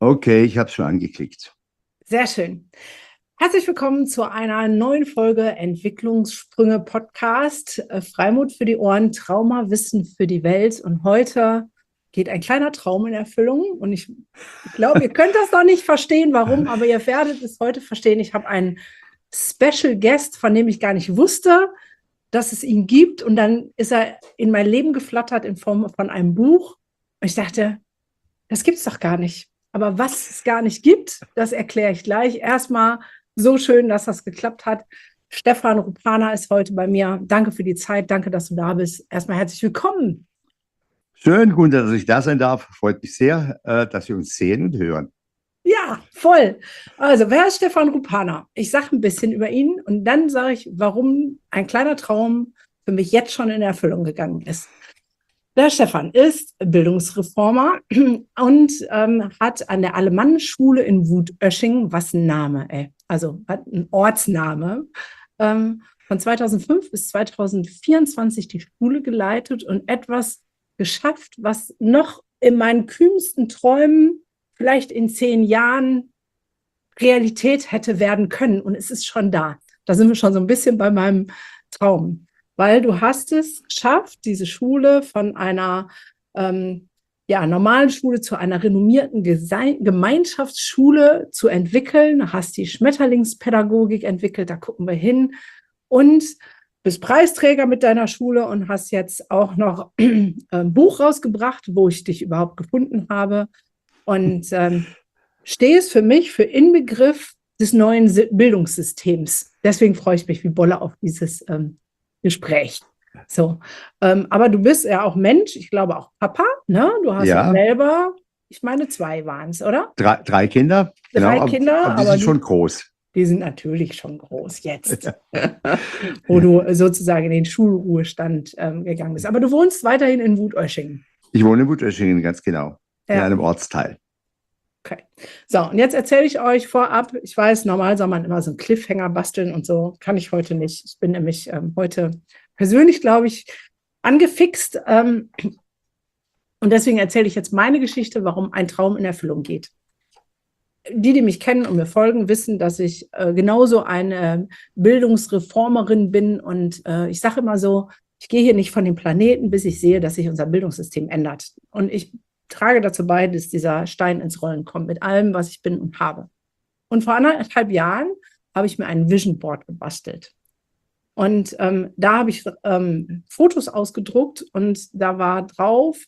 Okay, ich habe es schon angeklickt. Sehr schön. Herzlich willkommen zu einer neuen Folge Entwicklungssprünge Podcast. Freimut für die Ohren, Traumawissen für die Welt. Und heute geht ein kleiner Traum in Erfüllung. Und ich glaube, ihr könnt das noch nicht verstehen, warum, aber ihr werdet es heute verstehen. Ich habe einen Special Guest, von dem ich gar nicht wusste, dass es ihn gibt. Und dann ist er in mein Leben geflattert in Form von einem Buch. Und ich dachte, das gibt es doch gar nicht. Aber was es gar nicht gibt, das erkläre ich gleich. Erstmal so schön, dass das geklappt hat. Stefan Rupana ist heute bei mir. Danke für die Zeit. Danke, dass du da bist. Erstmal herzlich willkommen. Schön, Gunther, dass ich da sein darf. Freut mich sehr, dass wir uns sehen und hören. Ja, voll. Also, wer ist Stefan Rupana? Ich sage ein bisschen über ihn und dann sage ich, warum ein kleiner Traum für mich jetzt schon in Erfüllung gegangen ist. Der Stefan ist Bildungsreformer und hat an der Alemannenschule in Wutösching, was ein Name, ey, also hat ein Ortsname, von 2005 bis 2024 die Schule geleitet und etwas geschafft, was noch in meinen kühnsten Träumen vielleicht in 10 Jahren Realität hätte werden können. Und es ist schon da. Da sind wir schon so ein bisschen bei meinem Traum. Weil du hast es geschafft, diese Schule von einer normalen Schule zu einer renommierten Gemeinschaftsschule zu entwickeln. Du hast die Schmetterlingspädagogik entwickelt, da gucken wir hin. Und bist Preisträger mit deiner Schule und hast jetzt auch noch ein Buch rausgebracht, wo ich dich überhaupt gefunden habe. Und stehst für mich für Inbegriff des neuen Bildungssystems. Deswegen freue ich mich wie Bolle auf dieses Gespräch. So, aber du bist ja auch Mensch, ich glaube auch Papa, ne? Du hast ja Ja, selber, ich meine 2 waren es, oder? drei Kinder, 3 genau, Kinder, aber die aber sind schon groß. die sind natürlich schon groß jetzt, wo du sozusagen in den Schulruhestand gegangen bist. Aber du wohnst weiterhin in Wutöschingen. Ich wohne in Wutöschingen, ganz genau, in Ja, einem Ortsteil. okay. So, und jetzt erzähle ich euch vorab, ich weiß, normal soll man immer so einen Cliffhanger basteln und so, kann ich heute nicht. Ich bin nämlich heute persönlich, glaube ich, angefixt. Und deswegen erzähle ich jetzt meine Geschichte, warum ein Traum in Erfüllung geht. Die mich kennen und mir folgen, wissen, dass ich genauso eine Bildungsreformerin bin. Und ich sage immer so, ich gehe hier nicht von dem Planeten, bis ich sehe, dass sich unser Bildungssystem ändert. Und ich trage dazu bei, dass dieser Stein ins Rollen kommt mit allem, was ich bin und habe. Und vor 1,5 Jahren habe ich mir ein Vision Board gebastelt. Und da habe ich Fotos ausgedruckt und da war drauf,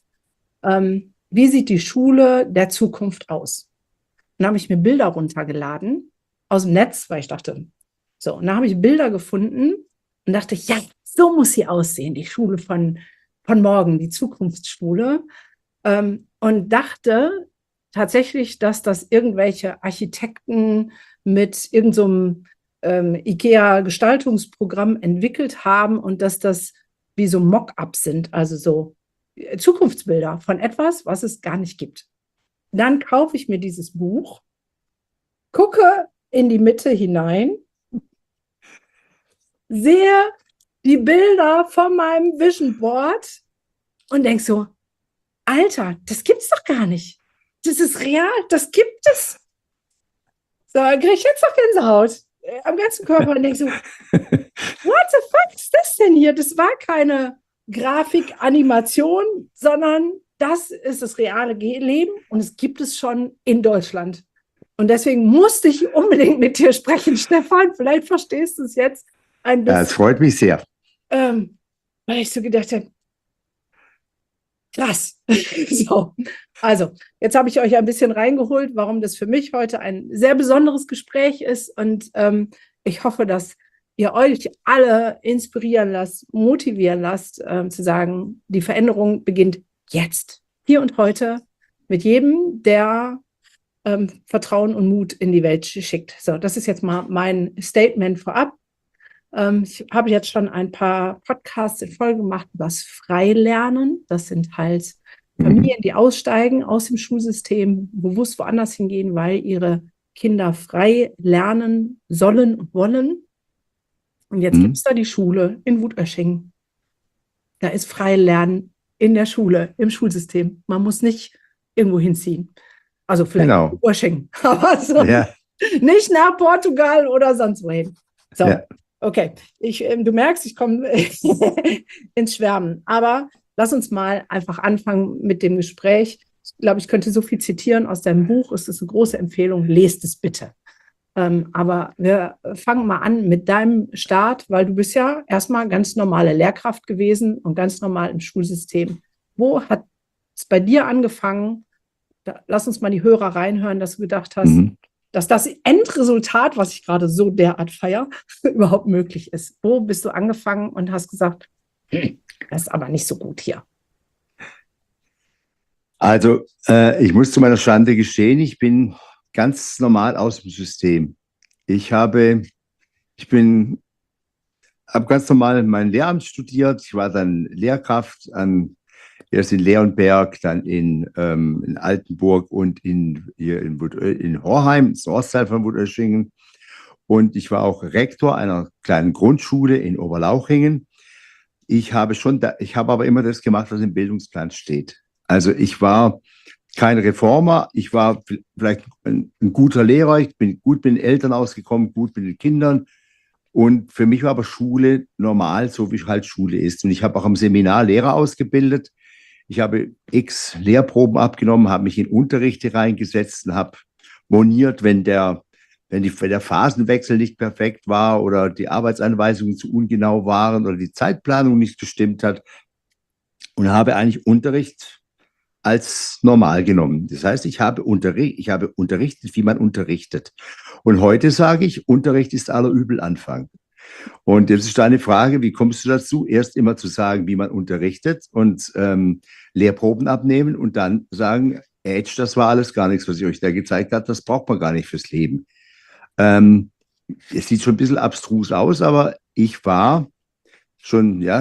wie sieht die Schule der Zukunft aus? Und da habe ich mir Bilder runtergeladen aus dem Netz, weil ich dachte, so, und da habe ich Bilder gefunden und dachte, ja, so muss sie aussehen, die Schule von morgen, die Zukunftsschule. Und dachte tatsächlich, dass das irgendwelche Architekten mit irgendeinem IKEA-Gestaltungsprogramm entwickelt haben und dass das wie so Mock-ups sind, also so Zukunftsbilder von etwas, was es gar nicht gibt. Dann kaufe ich mir dieses Buch, gucke in die Mitte hinein, sehe die Bilder von meinem Vision Board und denke so, Alter, das gibt's doch gar nicht. Das ist real, das gibt es. So, dann kriege ich jetzt noch Gänsehaut am ganzen Körper und denke so, what the fuck ist das denn hier? Das war keine Grafik-Animation, sondern das ist das reale Leben und es gibt es schon in Deutschland. Und deswegen musste ich unbedingt mit dir sprechen, Stefan. Vielleicht verstehst du es jetzt ein Ja, es bisschen. freut mich sehr. Weil ich so gedacht habe, krass. So. Also, jetzt habe ich euch ein bisschen reingeholt, warum das für mich heute ein sehr besonderes Gespräch ist. Und ich hoffe, dass ihr euch alle inspirieren lasst, motivieren lasst, zu sagen, die Veränderung beginnt jetzt, hier und heute, mit jedem, der Vertrauen und Mut in die Welt schickt. So, das ist jetzt mal mein Statement vorab. Ich habe jetzt schon ein paar Podcasts in Folge gemacht über das Freilernen. Das sind halt Familien, die aussteigen aus dem Schulsystem, bewusst woanders hingehen, weil ihre Kinder frei lernen sollen und wollen. Und jetzt gibt es da die Schule in Wutösching. Da ist Freilernen in der Schule, im Schulsystem. Man muss nicht irgendwo hinziehen. Also vielleicht Genau. Urschingen, aber so Ja, nicht nach Portugal oder sonst wohin. So, ja. okay. Du merkst, ich komme ins Schwärmen. Aber lass uns mal einfach anfangen mit dem Gespräch. Ich glaube, ich könnte so viel zitieren aus deinem Buch. Es ist eine große Empfehlung. Lest es bitte. Aber wir fangen mal an mit deinem Start, weil du bist ja erstmal ganz normale Lehrkraft gewesen und ganz normal im Schulsystem. Wo hat es bei dir angefangen? Lass uns mal die Hörer reinhören, dass du gedacht hast, Mhm. dass das Endresultat, was ich gerade so derart feiere, überhaupt möglich ist. Wo bist du angefangen und hast gesagt, das ist aber nicht so gut hier? Also, ich muss zu meiner Schande gestehen, ich bin ganz normal aus dem System. Ich habe, ich bin, habe ganz normal mein Lehramt studiert. Ich war dann Lehrkraft erst in Leonberg, dann in Altenburg und in Horheim, das Ortsteil von Wutterschingen. Und ich war auch Rektor einer kleinen Grundschule in Oberlauchingen. Ich habe aber immer das gemacht, was im Bildungsplan steht. Also ich war kein Reformer, ich war vielleicht ein guter Lehrer, ich bin gut mit den Eltern ausgekommen, gut mit den Kindern. Und für mich war aber Schule normal, so wie halt Schule ist. Und ich habe auch am Seminar Lehrer ausgebildet. Ich habe x Lehrproben abgenommen, habe mich in Unterrichte reingesetzt und habe moniert, wenn der Phasenwechsel nicht perfekt war oder die Arbeitsanweisungen zu ungenau waren oder die Zeitplanung nicht gestimmt hat, und habe eigentlich Unterricht als normal genommen. Das heißt, ich habe unterrichtet, wie man unterrichtet. Und heute sage ich, Unterricht ist aller Übel Anfang. Und jetzt ist eine Frage, wie kommst du dazu, erst immer zu sagen, wie man unterrichtet und Lehrproben abnehmen und dann sagen, Ätsch, das war alles gar nichts, was ich euch da gezeigt habe, das braucht man gar nicht fürs Leben. Ähm, Es sieht schon ein bisschen abstrus aus, aber ich war schon, ja,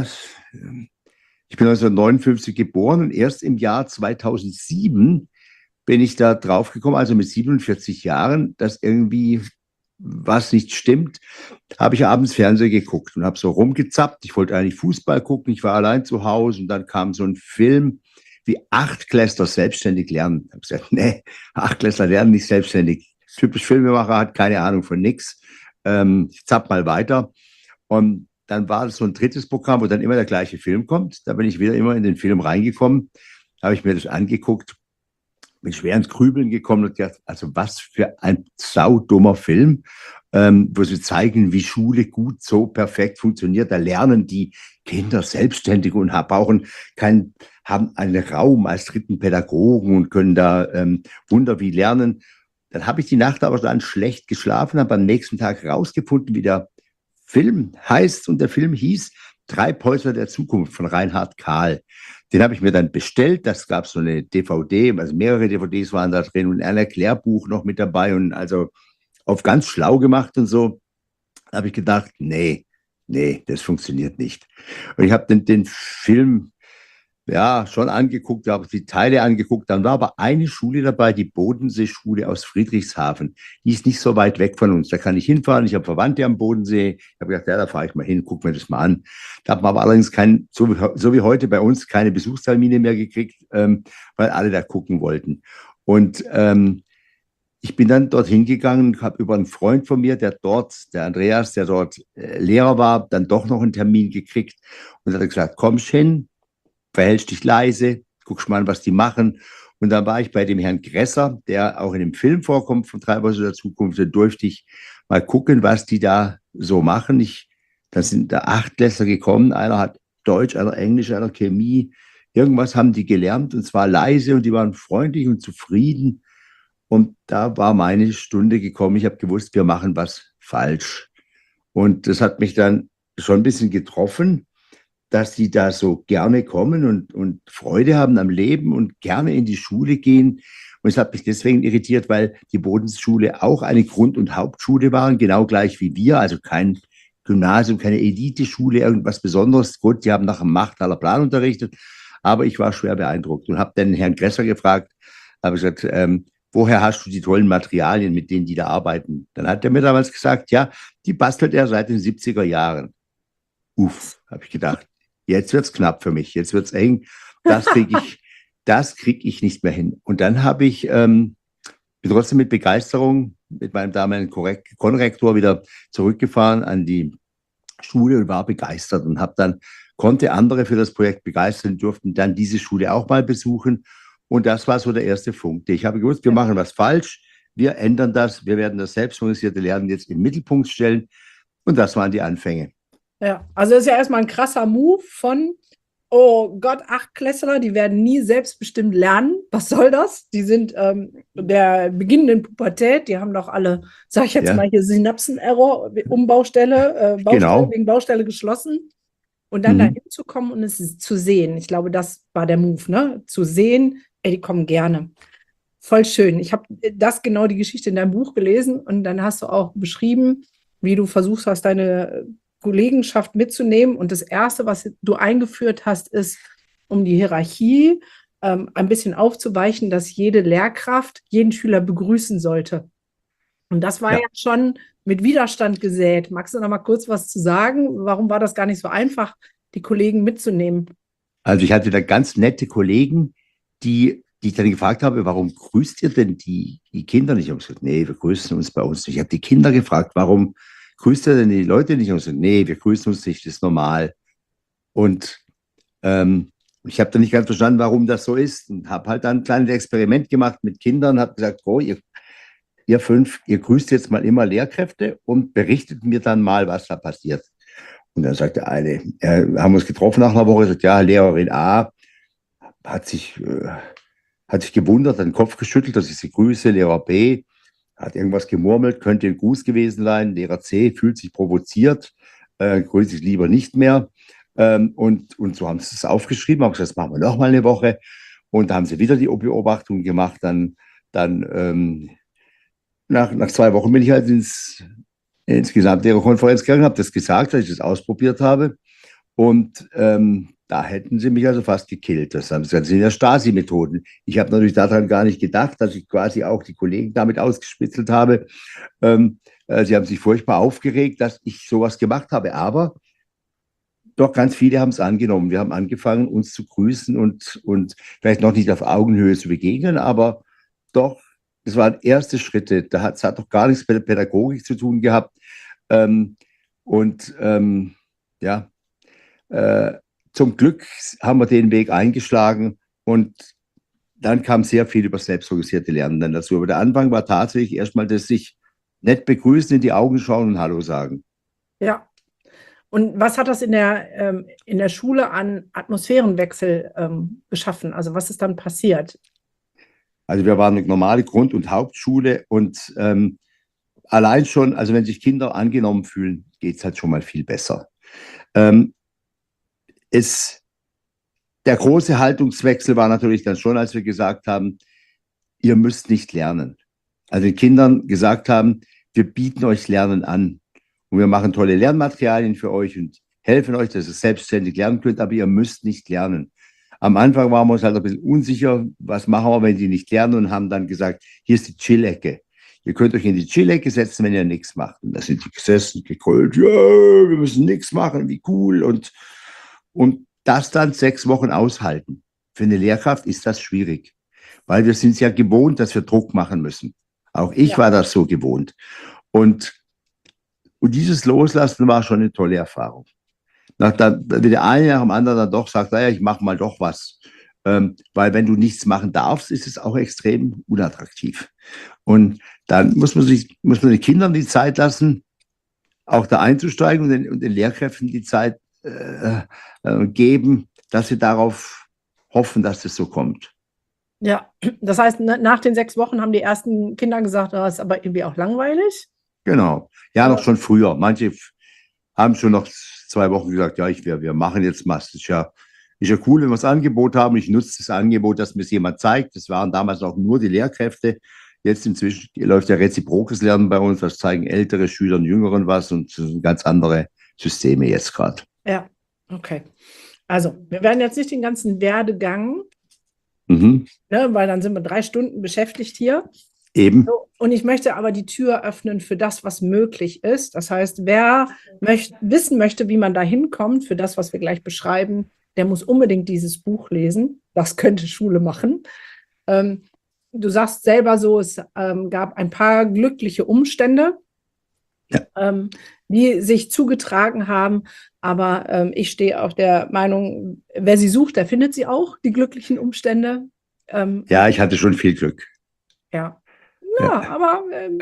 ich bin 1959 geboren und erst im Jahr 2007 bin ich da drauf gekommen, also mit 47 Jahren, dass irgendwie was nicht stimmt, habe ich abends Fernsehen geguckt und habe so rumgezappt. Ich wollte eigentlich Fußball gucken, ich war allein zu Hause und dann kam so ein Film wie Achtklässler selbstständig lernen. Ich habe gesagt, nee, Achtklässler lernen nicht selbstständig. Typisch Filmemacher, hat keine Ahnung von nix. Ich zapp mal weiter. Und dann war es so ein drittes Programm, wo dann immer der gleiche Film kommt. Da bin ich wieder immer in den Film reingekommen, habe ich mir das angeguckt, bin schwer ins Grübeln gekommen und gedacht, also was für ein saudummer Film, wo sie zeigen, wie Schule gut so perfekt funktioniert. Da lernen die Kinder selbstständig und haben einen Raum als dritten Pädagogen und können da Wunder wie lernen. Dann habe ich die Nacht aber dann schlecht geschlafen, habe am nächsten Tag rausgefunden, wie der Film heißt, und der Film hieß Treibhäuser der Zukunft von Reinhard Kahl. Den habe ich mir dann bestellt. Das gab so eine DVD, also mehrere DVDs waren da drin und ein Erklärbuch noch mit dabei und also auf ganz schlau gemacht und so. Da habe ich gedacht, nee, das funktioniert nicht. Und ich habe den Film ja schon angeguckt, habe die Teile angeguckt. Dann war aber eine Schule dabei, die Bodenseeschule aus Friedrichshafen. Die ist nicht so weit weg von uns. Da kann ich hinfahren. Ich habe Verwandte am Bodensee. Ich habe gedacht, ja, da fahre ich mal hin, guck mir das mal an. Da hat man aber allerdings so wie heute bei uns, keine Besuchstermine mehr gekriegt, weil alle da gucken wollten. Und ich bin dann dorthin gegangen, habe über einen Freund von mir, der Andreas, der dort Lehrer war, dann doch noch einen Termin gekriegt und hat gesagt, komm hin, verhältst dich leise, guckst mal an, was die machen. Und dann war ich bei dem Herrn Gresser, der auch in dem Film vorkommt von Treibhaus der Zukunft. Da durfte ich mal gucken, was die da so machen. Da sind da 8 gekommen. Einer hat Deutsch, einer Englisch, einer Chemie. Irgendwas haben die gelernt und zwar leise und die waren freundlich und zufrieden. Und da war meine Stunde gekommen. Ich habe gewusst, wir machen was falsch. Und das hat mich dann schon ein bisschen getroffen, dass die da so gerne kommen und Freude haben am Leben und gerne in die Schule gehen. Und es hat mich deswegen irritiert, weil die Bodensschule auch eine Grund- und Hauptschule waren, genau gleich wie wir, also kein Gymnasium, keine Eliteschule, irgendwas Besonderes. Gut, die haben nach dem Machtaler Plan unterrichtet, aber ich war schwer beeindruckt und habe dann Herrn Gresser gefragt, habe gesagt, woher hast du die tollen Materialien, mit denen die da arbeiten? Dann hat er mir damals gesagt, ja, die bastelt er seit den 70er Jahren. Uff, habe ich gedacht, jetzt wird's knapp für mich, jetzt wird's eng, das kriege ich nicht mehr hin. Und dann habe ich bin trotzdem mit Begeisterung mit meinem damaligen Konrektor wieder zurückgefahren an die Schule und war begeistert und konnte andere für das Projekt begeistern, durften dann diese Schule auch mal besuchen. Und das war so der erste Punkt. Ich habe gewusst, wir machen was falsch, wir ändern das, wir werden das selbstorganisierte Lernen jetzt im Mittelpunkt stellen. Und das waren die Anfänge. Ja, also das ist ja erstmal ein krasser Move von, oh Gott, Achtklässler, die werden nie selbstbestimmt lernen. Was soll das? Die sind der beginnenden Pubertät, die haben doch alle, sag ich jetzt Ja, mal hier, Synapsen-Error, Baustelle genau. wegen Baustelle geschlossen. Und dann Mhm. dahin zu kommen und es zu sehen. Ich glaube, das war der Move, ne? Zu sehen, ey, die kommen gerne. Voll schön. Ich habe das genau die Geschichte in deinem Buch gelesen und dann hast du auch beschrieben, wie du versucht hast, deine Kollegenschaft mitzunehmen. Und das Erste, was du eingeführt hast, ist, um die Hierarchie ein bisschen aufzuweichen, dass jede Lehrkraft jeden Schüler begrüßen sollte. Und das war Ja. ja schon mit Widerstand gesät. Magst du noch mal kurz was zu sagen? Warum war das gar nicht so einfach, die Kollegen mitzunehmen? Also ich hatte da ganz nette Kollegen, die ich dann gefragt habe, warum grüßt ihr denn die Kinder nicht? Ich habe gesagt, nee, wir grüßen uns bei uns nicht. Ich habe die Kinder gefragt, warum grüßt ihr denn die Leute nicht? Ich habe gesagt, nee, wir grüßen uns nicht, das ist normal. Und ich habe dann nicht ganz verstanden, warum das so ist und habe halt dann ein kleines Experiment gemacht mit Kindern, habe gesagt, oh, ihr fünf, ihr grüßt jetzt mal immer Lehrkräfte und berichtet mir dann mal, was da passiert. Und dann sagt der eine, haben uns getroffen nach einer Woche, sagt, ja, Lehrerin A hat sich, äh, hat sich gewundert, hat den Kopf geschüttelt, dass ich sie grüße. Lehrer B hat irgendwas gemurmelt, könnte ein Gruß gewesen sein. Lehrer C fühlt sich provoziert, grüße ich lieber nicht mehr. Und so haben sie es aufgeschrieben, haben gesagt, das machen wir noch mal eine Woche. Und da haben sie wieder die Beobachtung gemacht. Nach 2 Wochen bin ich halt ins Gesamtlehrerkonferenz gegangen, habe das gesagt, dass ich das ausprobiert habe. Und da hätten sie mich also fast gekillt. Das sind ja Stasi-Methoden. Ich habe natürlich daran gar nicht gedacht, dass ich quasi auch die Kollegen damit ausgespitzelt habe. Sie haben sich furchtbar aufgeregt, dass ich sowas gemacht habe. Aber doch ganz viele haben es angenommen. Wir haben angefangen, uns zu grüßen und vielleicht noch nicht auf Augenhöhe zu begegnen, aber doch, das waren erste Schritte. Es hat doch gar nichts mit der Pädagogik zu tun gehabt. Ähm, und ja, äh, zum Glück haben wir den Weg eingeschlagen und dann kam sehr viel über selbstorganisierte Lernen dann dazu. Aber der Anfang war tatsächlich erstmal das sich nett begrüßen, in die Augen schauen und Hallo sagen. Ja. Und was hat das in der Schule an Atmosphärenwechsel geschaffen? Also was ist dann passiert? Also wir waren eine normale Grund- und Hauptschule und allein schon, also wenn sich Kinder angenommen fühlen, geht es halt schon mal viel besser. Ähm, es, der große Haltungswechsel war natürlich dann schon, als wir gesagt haben, ihr müsst nicht lernen. Also den Kindern gesagt haben, wir bieten euch Lernen an und wir machen tolle Lernmaterialien für euch und helfen euch, dass ihr selbstständig lernen könnt, aber ihr müsst nicht lernen. Am Anfang waren wir uns halt ein bisschen unsicher, was machen wir, wenn die nicht lernen und haben dann gesagt, hier ist die Chill-Ecke. Ihr könnt euch in die Chill-Ecke setzen, wenn ihr nichts macht. Und da sind die gesessen, gegrölt, ja, wir müssen nichts machen, wie cool. Und das dann 6 Wochen aushalten. Für eine Lehrkraft ist das schwierig, weil wir sind es ja gewohnt, dass wir Druck machen müssen. Auch ich Ja. war das so gewohnt. Und, und dieses Loslassen war schon eine tolle Erfahrung. Wenn der eine nach dem anderen dann doch sagt, naja, ich mache mal doch was. Weil wenn du nichts machen darfst, ist es auch extrem unattraktiv. Und dann muss man den Kindern die Zeit lassen, auch da einzusteigen und den Lehrkräften die Zeit geben, dass sie darauf hoffen, dass das so kommt. Ja, das heißt, nach den 6 Wochen haben die ersten Kinder gesagt, das ist aber irgendwie auch langweilig. Genau. Ja, noch Oder? schon früher. Manche haben schon noch 2 Wochen gesagt, ja, wir machen jetzt was. Ist ja cool, wenn wir das Angebot haben. Ich nutze das Angebot, dass mir es jemand zeigt. Das waren damals auch nur die Lehrkräfte. Jetzt inzwischen läuft ja reziprokes Lernen bei uns. Das zeigen ältere Schüler und Jüngeren was und das sind ganz andere Systeme jetzt gerade. Ja, okay. Also, wir werden jetzt nicht den ganzen Werdegang, Mhm. ne, weil dann sind wir 3 Stunden beschäftigt hier. Eben. So, und ich möchte aber die Tür öffnen für das, was möglich ist. Das heißt, wer wissen möchte, wie man da hinkommt, für das, was wir gleich beschreiben, der muss unbedingt dieses Buch lesen. Das könnte Schule machen. du sagst selber so, es gab ein paar glückliche Umstände, die sich zugetragen haben. Aber ich stehe auf der Meinung, wer sie sucht, der findet sie auch, die glücklichen Umstände. Ja, ich hatte schon viel Glück. Ja, Ja. aber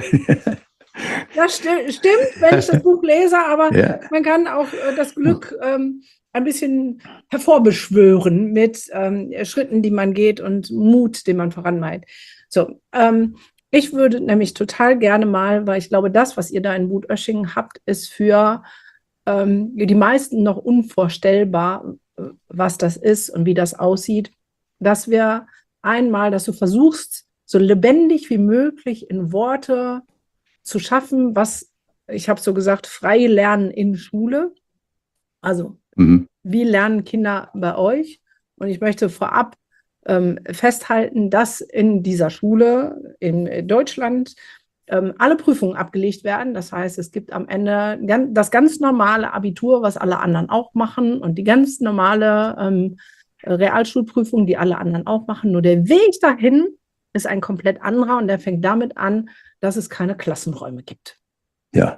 das stimmt, wenn ich das Buch lese, aber man kann auch das Glück ein bisschen hervorbeschwören mit Schritten, die man geht und Mut, den man voranmeint. So, ich würde nämlich total gerne mal, weil ich glaube, das, was ihr da in Wutöschingen habt, ist für die meisten noch unvorstellbar, was das ist und wie das aussieht, dass wir einmal, dass du versuchst, so lebendig wie möglich in Worte zu schaffen, was, ich habe so gesagt, frei lernen in Schule. Also, wie lernen Kinder bei euch? Und ich möchte vorab festhalten, dass in dieser Schule in Deutschland alle Prüfungen abgelegt werden. Das heißt, es gibt am Ende das ganz normale Abitur, was alle anderen auch machen, und die ganz normale Realschulprüfung, die alle anderen auch machen. Nur der Weg dahin ist ein komplett anderer, und der fängt damit an, dass es keine Klassenräume gibt. Ja.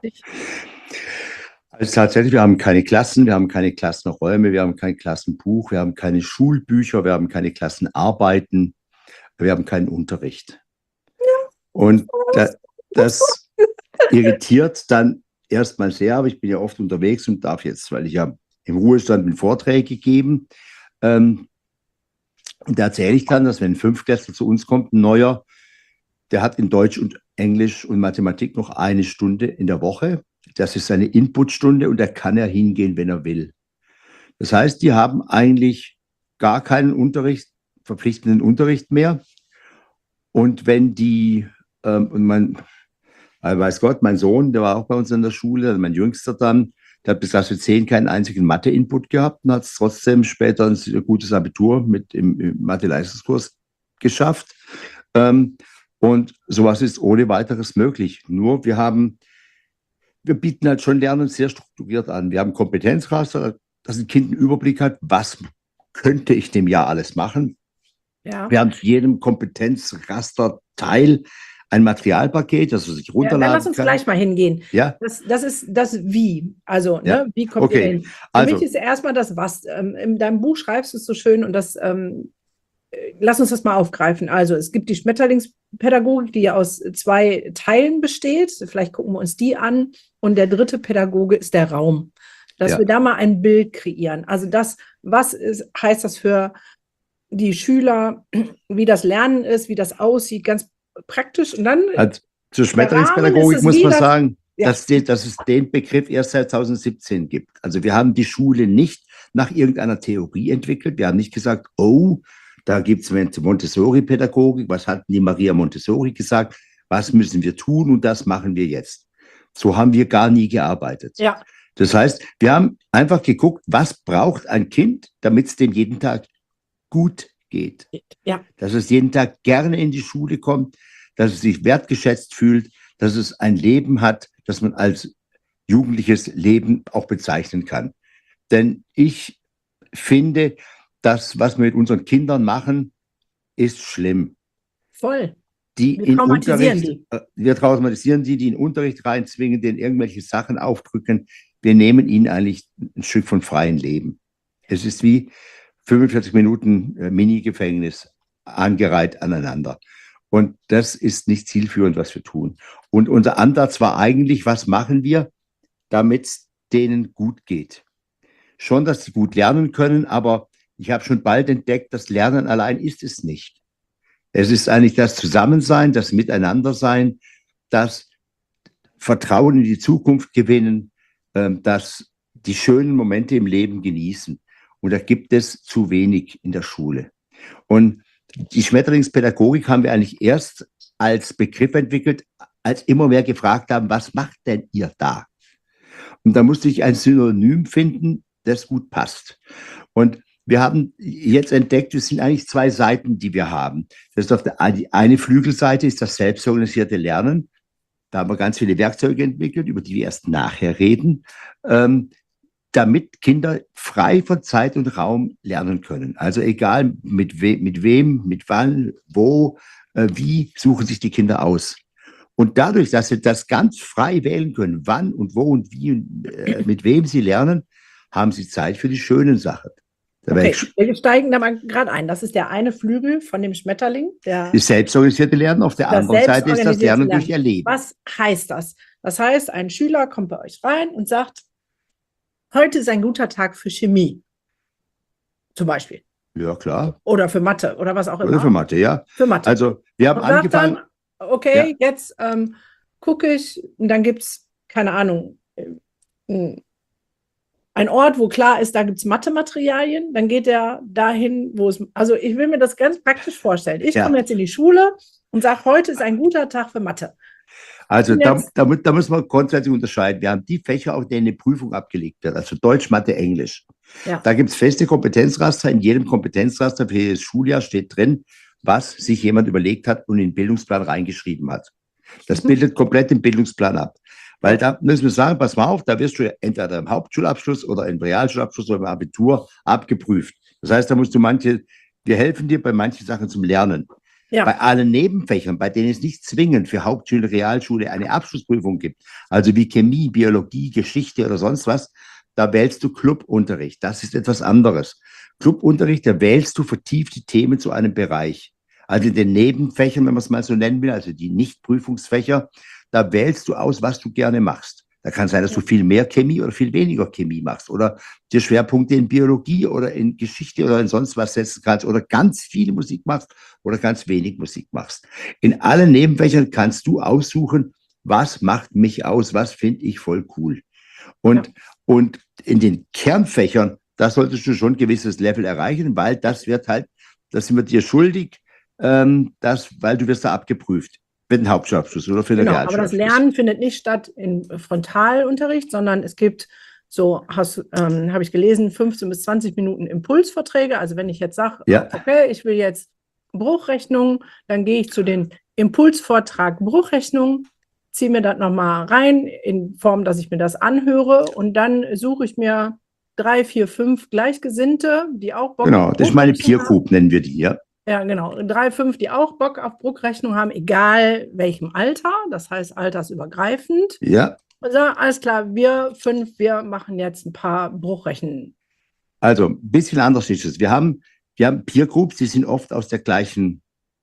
Also tatsächlich, wir haben keine Klassen, wir haben keine Klassenräume, wir haben kein Klassenbuch, wir haben keine Schulbücher, wir haben keine Klassenarbeiten, wir haben keinen Unterricht. Ja. Und das irritiert dann erstmal sehr, aber ich bin ja oft unterwegs und darf jetzt, weil ich ja im Ruhestand bin, Vorträge geben. Und da erzähle ich dann, dass wenn ein Fünftklässler zu uns kommt, ein neuer, der hat in Deutsch und Englisch und Mathematik noch eine Stunde in der Woche. Das ist seine Inputstunde, und da kann er hingehen, wenn er will. Das heißt, die haben eigentlich gar keinen Unterricht, verpflichtenden Unterricht mehr. Und wenn die, und weiß Gott, mein Sohn, der war auch bei uns in der Schule, also mein Jüngster dann, der hat bis Klasse 10 keinen einzigen Mathe-Input gehabt und hat es trotzdem später ein gutes Abitur mit im Mathe-Leistungskurs geschafft. Und sowas ist ohne weiteres möglich. Nur wir bieten halt schon Lernen sehr strukturiert an. Wir haben Kompetenzraster, dass ein Kind einen Überblick hat, was könnte ich dem Jahr alles machen. Ja. Wir haben zu jedem Kompetenzrasterteil ein Materialpaket, das man sich runterladen kann. Dann lass uns gleich mal hingehen. Ja? Das ist das Wie. Also, ne, wie kommt ihr hin? Für mich ist erstmal das Was. In deinem Buch schreibst du es so schön, und das lass uns das mal aufgreifen. Also, es gibt die Schmetterlingspädagogik, die ja aus 2 Teilen besteht. Vielleicht gucken wir uns die an. Und der dritte Pädagoge ist der Raum. Dass wir da mal ein Bild kreieren. Also heißt das für die Schüler, wie das Lernen ist, wie das aussieht, ganz praktisch. Und dann zur Schmetterlingspädagogik muss man sagen, dass es den Begriff erst seit 2017 gibt. Also wir haben die Schule nicht nach irgendeiner Theorie entwickelt. Wir haben nicht gesagt, oh, da gibt es Montessori-Pädagogik. Was hat die Maria Montessori gesagt? Was müssen wir tun? Und das machen wir jetzt. So haben wir gar nie gearbeitet. Ja. Das heißt, wir haben einfach geguckt, was braucht ein Kind, damit es dem jeden Tag gut geht. Ja. Dass es jeden Tag gerne in die Schule kommt, dass es sich wertgeschätzt fühlt, dass es ein Leben hat, das man als jugendliches Leben auch bezeichnen kann. Denn ich finde, das, was wir mit unseren Kindern machen, ist schlimm. Voll. Wir traumatisieren die in Unterricht reinzwingen, denen irgendwelche Sachen aufdrücken. Wir nehmen ihnen eigentlich ein Stück von freiem Leben. Es ist wie 45 Minuten Mini-Gefängnis angereiht aneinander. Und das ist nicht zielführend, was wir tun. Und unser Ansatz war eigentlich, was machen wir, damit es denen gut geht. Schon, dass sie gut lernen können, aber ich habe schon bald entdeckt, das Lernen allein ist es nicht. Es ist eigentlich das Zusammensein, das Miteinandersein, das Vertrauen in die Zukunft gewinnen, das die schönen Momente im Leben genießen. Und da gibt es zu wenig in der Schule. Und die Schmetterlingspädagogik haben wir eigentlich erst als Begriff entwickelt, als immer mehr gefragt haben, was macht denn ihr da? Und da musste ich ein Synonym finden, das gut passt. Und wir haben jetzt entdeckt, es sind eigentlich 2 Seiten, die wir haben. Das ist auf der eine Flügelseite ist das selbstorganisierte Lernen. Da haben wir ganz viele Werkzeuge entwickelt, über die wir erst nachher reden, damit Kinder frei von Zeit und Raum lernen können. Also egal mit wem, mit wann, wo, wie suchen sich die Kinder aus. Und dadurch, dass sie das ganz frei wählen können, wann und wo und wie und mit wem sie lernen, haben sie Zeit für die schönen Sachen. Okay, wir steigen da mal gerade ein. Das ist der eine Flügel von dem Schmetterling. Das selbstorganisierte Lernen, auf der anderen Seite ist das Lernen durch Erleben. Was heißt das? Das heißt, ein Schüler kommt bei euch rein und sagt, heute ist ein guter Tag für Chemie. Zum Beispiel. Ja, klar. Oder für Mathe oder was auch immer. Oder für Mathe, ja. Für Mathe. Also, wir haben angefangen. Dann, okay, ja. Jetzt gucke ich, und dann gibt es, keine Ahnung, ein Ort, wo klar ist, da gibt es Mathematerialien, dann geht er dahin, wo es, also ich will mir das ganz praktisch vorstellen. Ich komme jetzt in die Schule und sage, heute ist ein guter Tag für Mathe. Also da müssen wir grundsätzlich unterscheiden. Wir haben die Fächer, auf denen eine Prüfung abgelegt wird, also Deutsch, Mathe, Englisch. Ja. Da gibt es feste Kompetenzraster. In jedem Kompetenzraster für jedes Schuljahr steht drin, was sich jemand überlegt hat und in den Bildungsplan reingeschrieben hat. Das bildet komplett den Bildungsplan ab. Weil da müssen wir sagen, pass mal auf, da wirst du entweder im Hauptschulabschluss oder im Realschulabschluss oder im Abitur abgeprüft. Das heißt, da musst du wir helfen dir bei manchen Sachen zum Lernen. Ja. Bei allen Nebenfächern, bei denen es nicht zwingend für Hauptschule, Realschule eine Abschlussprüfung gibt, also wie Chemie, Biologie, Geschichte oder sonst was, da wählst du Clubunterricht. Das ist etwas anderes. Clubunterricht, da wählst du vertiefte Themen zu einem Bereich. Also in den Nebenfächern, wenn man es mal so nennen will, also die Nicht-Prüfungsfächer, da wählst du aus, was du gerne machst. Da kann sein, dass du viel mehr Chemie oder viel weniger Chemie machst oder dir Schwerpunkte in Biologie oder in Geschichte oder in sonst was setzen kannst oder ganz viel Musik machst oder ganz wenig Musik machst. In allen Nebenfächern kannst du aussuchen, was macht mich aus, was finde ich voll cool. Und in den Kernfächern, da solltest du schon ein gewisses Level erreichen, weil das sind wir dir schuldig, weil du wirst da abgeprüft. Für den Hauptschulabschluss oder für den Realschulabschluss. Aber das Lernen findet nicht statt im Frontalunterricht, sondern es gibt habe ich gelesen, 15 bis 20 Minuten Impulsvorträge. Also wenn ich jetzt sage, okay, ich will jetzt Bruchrechnung, dann gehe ich zu den Impulsvortrag Bruchrechnung, ziehe mir das nochmal rein in Form, dass ich mir das anhöre und dann suche ich mir 3, 4, 5 Gleichgesinnte, die auch Bock haben. Das ist meine Peer Group, nennen wir die, ja. Ja, genau. 3, 5, die auch Bock auf Bruchrechnung haben, egal welchem Alter, das heißt altersübergreifend. Ja. Also, alles klar, wir 5, wir machen jetzt ein paar Bruchrechnungen. Also, ein bisschen anders ist es. Wir haben Peer Groups, die sind oft aus der gleichen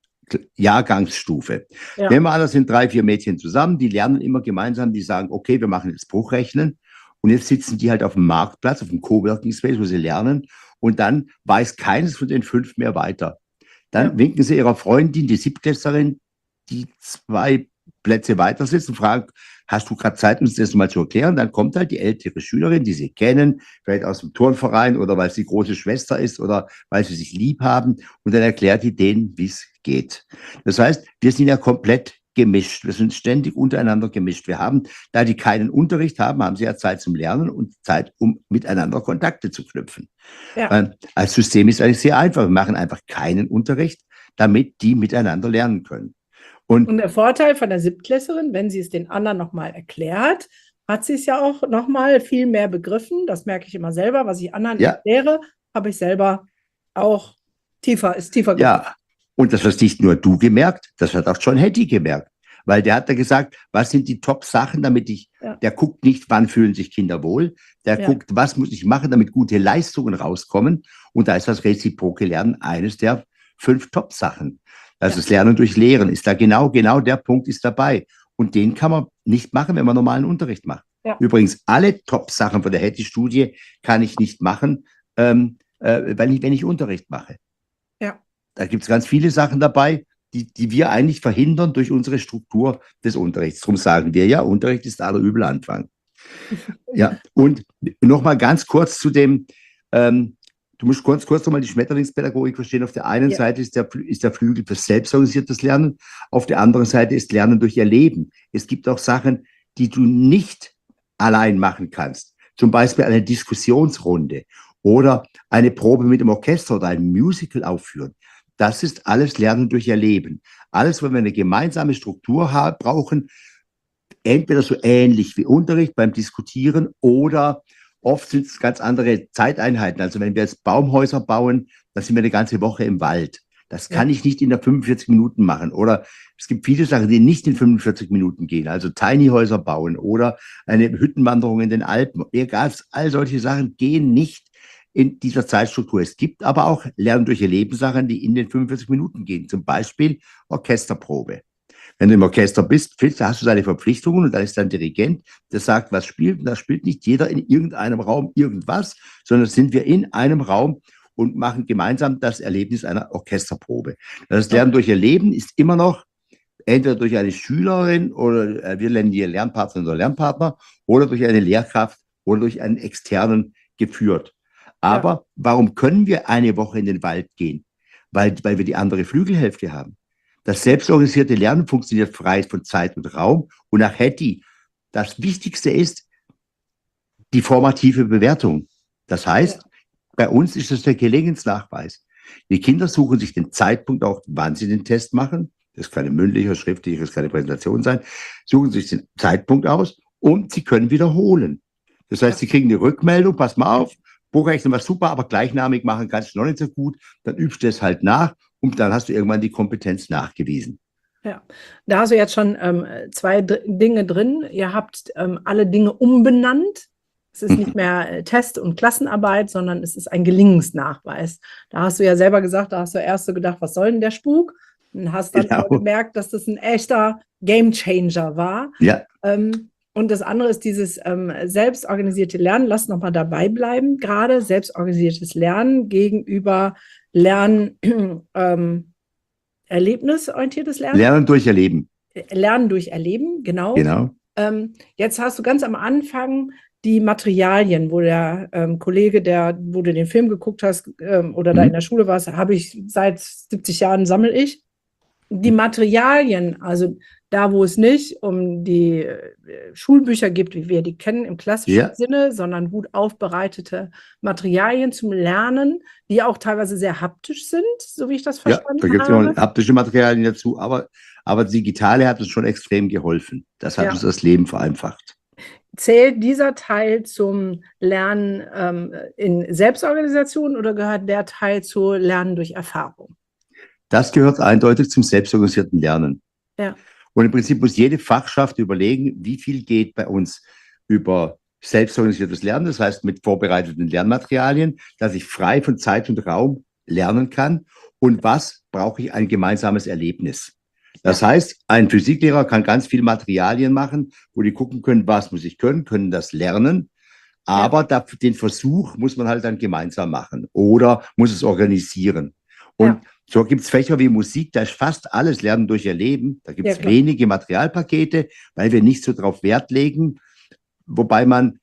Jahrgangsstufe. Ja. Nehmen wir an, das sind 3, 4 Mädchen zusammen, die lernen immer gemeinsam, die sagen, okay, wir machen jetzt Bruchrechnen. Und jetzt sitzen die halt auf dem Marktplatz, auf dem Coworking Space, wo sie lernen. Und dann weiß keines von den 5 mehr weiter. Dann winken sie ihrer Freundin, die Siebtklässlerin, die 2 Plätze weiter sitzt und fragen, hast du gerade Zeit, uns das mal zu erklären? Dann kommt halt die ältere Schülerin, die sie kennen, vielleicht aus dem Turnverein oder weil sie große Schwester ist oder weil sie sich lieb haben. Und dann erklärt die denen, wie es geht. Das heißt, wir sind ja komplett gemischt. Wir sind ständig untereinander gemischt. Wir haben, da die keinen Unterricht haben, haben sie ja Zeit zum Lernen und Zeit, um miteinander Kontakte zu knüpfen. Ja. Als System ist eigentlich sehr einfach. Wir machen einfach keinen Unterricht, damit die miteinander lernen können. Und der Vorteil von der Siebtklässlerin, wenn sie es den anderen nochmal erklärt, hat sie es ja auch nochmal viel mehr begriffen. Das merke ich immer selber. Was ich anderen erkläre, habe ich selber auch tiefer gemerkt. Ja. Und das hast nicht nur du gemerkt, das hat auch John Hattie gemerkt. Weil der hat da gesagt, was sind die Top-Sachen, damit der guckt nicht, wann fühlen sich Kinder wohl, der guckt, was muss ich machen, damit gute Leistungen rauskommen. Und da ist das reziproke Lernen eines der 5 Top-Sachen. Also das Lernen durch Lehren ist da genau der Punkt ist dabei. Und den kann man nicht machen, wenn man normalen Unterricht macht. Ja. Übrigens, alle Top-Sachen von der Hattie-Studie kann ich nicht machen, wenn ich Unterricht mache. Ja. Da gibt es ganz viele Sachen dabei, die wir eigentlich verhindern durch unsere Struktur des Unterrichts. Darum sagen wir ja, Unterricht ist aller Übel Anfang. Ja, und nochmal ganz kurz zu dem, du musst kurz nochmal die Schmetterlingspädagogik verstehen. Auf der einen Seite ist der Flügel für selbstorganisiertes Lernen, auf der anderen Seite ist Lernen durch Erleben. Es gibt auch Sachen, die du nicht allein machen kannst. Zum Beispiel eine Diskussionsrunde oder eine Probe mit dem Orchester oder ein Musical aufführen. Das ist alles Lernen durch Erleben. Alles, wo wir eine gemeinsame Struktur brauchen, entweder so ähnlich wie Unterricht beim Diskutieren oder oft sind es ganz andere Zeiteinheiten. Also wenn wir jetzt Baumhäuser bauen, dann sind wir eine ganze Woche im Wald. Das kann ich nicht in der 45 Minuten machen. Oder es gibt viele Sachen, die nicht in 45 Minuten gehen. Also Tiny Häuser bauen oder eine Hüttenwanderung in den Alpen. Egal, all solche Sachen gehen nicht in dieser Zeitstruktur. Es gibt aber auch Lernen durch Erleben Sachen, die in den 45 Minuten gehen. Zum Beispiel Orchesterprobe. Wenn du im Orchester bist, hast du deine Verpflichtungen und dann ist dein Dirigent, der sagt, was spielt. Und da spielt nicht jeder in irgendeinem Raum irgendwas, sondern sind wir in einem Raum und machen gemeinsam das Erlebnis einer Orchesterprobe. Das Lernen durch Erleben ist immer noch entweder durch eine Schülerin oder wir nennen die Lernpartnerin oder Lernpartner oder durch eine Lehrkraft oder durch einen externen geführt. Aber warum können wir eine Woche in den Wald gehen? Weil wir die andere Flügelhälfte haben. Das selbstorganisierte Lernen funktioniert frei von Zeit und Raum. Und nach Hattie, das Wichtigste ist die formative Bewertung. Das heißt, bei uns ist es der Gelingensnachweis. Die Kinder suchen sich den Zeitpunkt auch, wann sie den Test machen. Das kann ein mündlicher, schriftlicher, das kann eine Präsentation sein. Suchen sich den Zeitpunkt aus und sie können wiederholen. Das heißt, sie kriegen eine Rückmeldung, pass mal auf, Buchrechnen war super, aber gleichnamig machen kannst du noch nicht so gut. Dann übst du es halt nach und dann hast du irgendwann die Kompetenz nachgewiesen. Ja, da hast du jetzt schon zwei Dinge drin. Ihr habt alle Dinge umbenannt. Es ist nicht mehr Test und Klassenarbeit, sondern es ist ein Gelingensnachweis. Da hast du ja selber gesagt, da hast du erst so gedacht, was soll denn der Spuk? Und hast dann aber gemerkt, dass das ein echter Gamechanger war. Ja. Und das andere ist dieses selbstorganisierte Lernen. Lass noch mal dabei bleiben. Gerade selbstorganisiertes Lernen gegenüber Lernen, erlebnisorientiertes Lernen. Lernen durch Erleben. Lernen durch Erleben, genau. Genau. Jetzt hast du ganz am Anfang die Materialien, wo der Kollege, wo du den Film geguckt hast oder da in der Schule warst, habe ich seit 70 Jahren sammle ich. Die Materialien, also da, wo es nicht um die Schulbücher gibt, wie wir die kennen im klassischen Sinne, sondern gut aufbereitete Materialien zum Lernen, die auch teilweise sehr haptisch sind, so wie ich das verstanden habe. Ja, da gibt es immer haptische Materialien dazu, aber digitale hat uns schon extrem geholfen. Das hat uns das Leben vereinfacht. Zählt dieser Teil zum Lernen in Selbstorganisation oder gehört der Teil zu Lernen durch Erfahrung? Das gehört eindeutig zum selbstorganisierten Lernen. Ja. Und im Prinzip muss jede Fachschaft überlegen, wie viel geht bei uns über selbstorganisiertes Lernen, das heißt mit vorbereiteten Lernmaterialien, dass ich frei von Zeit und Raum lernen kann und was brauche ich ein gemeinsames Erlebnis. Das heißt, ein Physiklehrer kann ganz viel Materialien machen, wo die gucken können, was muss ich können das lernen, aber den Versuch muss man halt dann gemeinsam machen oder muss es organisieren. Und so gibt es Fächer wie Musik, da ist fast alles Lernen durch Erleben. Da gibt es wenige Materialpakete, weil wir nicht so drauf Wert legen. Wobei man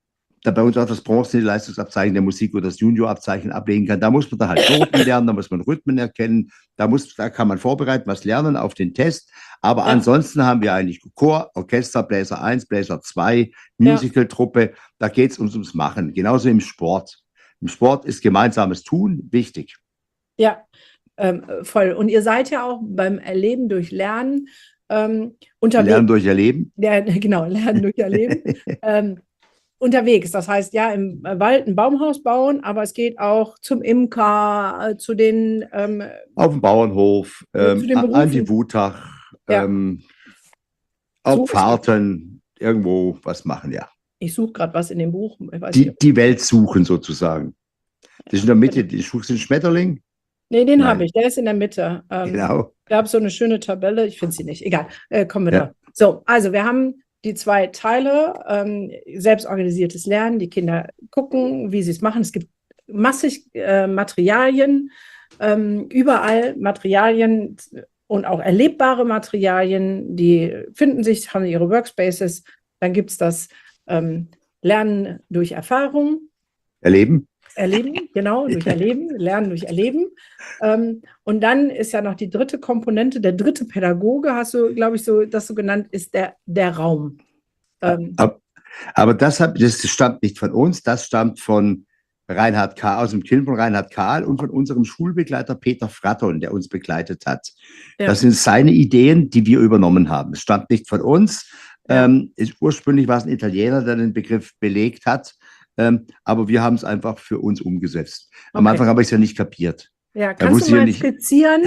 da bei uns auch das Bronze-Leistungsabzeichen der Musik oder das Juniorabzeichen ablegen kann. Da muss man dann halt Noten lernen, da muss man Rhythmen erkennen, da kann man vorbereiten, was lernen auf den Test. Aber ansonsten haben wir eigentlich Chor, Orchester, Bläser 1, Bläser 2, Musical-Truppe. Da geht es ums Machen. Genauso im Sport. Im Sport ist gemeinsames Tun wichtig. Ja, voll. Und ihr seid ja auch beim Erleben durch Lernen unterwegs. Lernen durch Erleben? Ja, genau, Lernen durch Erleben. Unterwegs, das heißt ja im Wald ein Baumhaus bauen, aber es geht auch zum Imker, zu den auf dem Bauernhof, an die Wutach, auf Fahrten, irgendwo was machen, Ich suche gerade was in dem Buch. Die Welt suchen sozusagen. Das ist in der Mitte, die suchst den Schmetterling? Nee, den habe ich, der ist in der Mitte. Genau. Ich habe so eine schöne Tabelle, ich finde sie nicht, egal, kommen wir da. So, also wir haben die zwei Teile, selbstorganisiertes Lernen, die Kinder gucken, wie sie es machen. Es gibt massig Materialien, überall Materialien und auch erlebbare Materialien, die finden sich, haben ihre Workspaces. Dann gibt es das Lernen durch Erfahrung. Erleben, genau, durch Erleben, Lernen durch Erleben. Und dann ist ja noch die dritte Komponente, der dritte Pädagoge, hast du, glaube ich, das so genannt, ist der Raum. Aber das stammt nicht von uns, das stammt von Reinhard Kahl, aus dem Kind von Reinhard Kahl und von unserem Schulbegleiter Peter Fratton, der uns begleitet hat. Das sind seine Ideen, die wir übernommen haben. Es stammt nicht von uns. Ursprünglich war es ein Italiener, der den Begriff belegt hat. Aber wir haben es einfach für uns umgesetzt. Am Anfang habe ich es ja nicht kapiert. Ja, Da kannst du wusste ich ja mal nicht, skizzieren,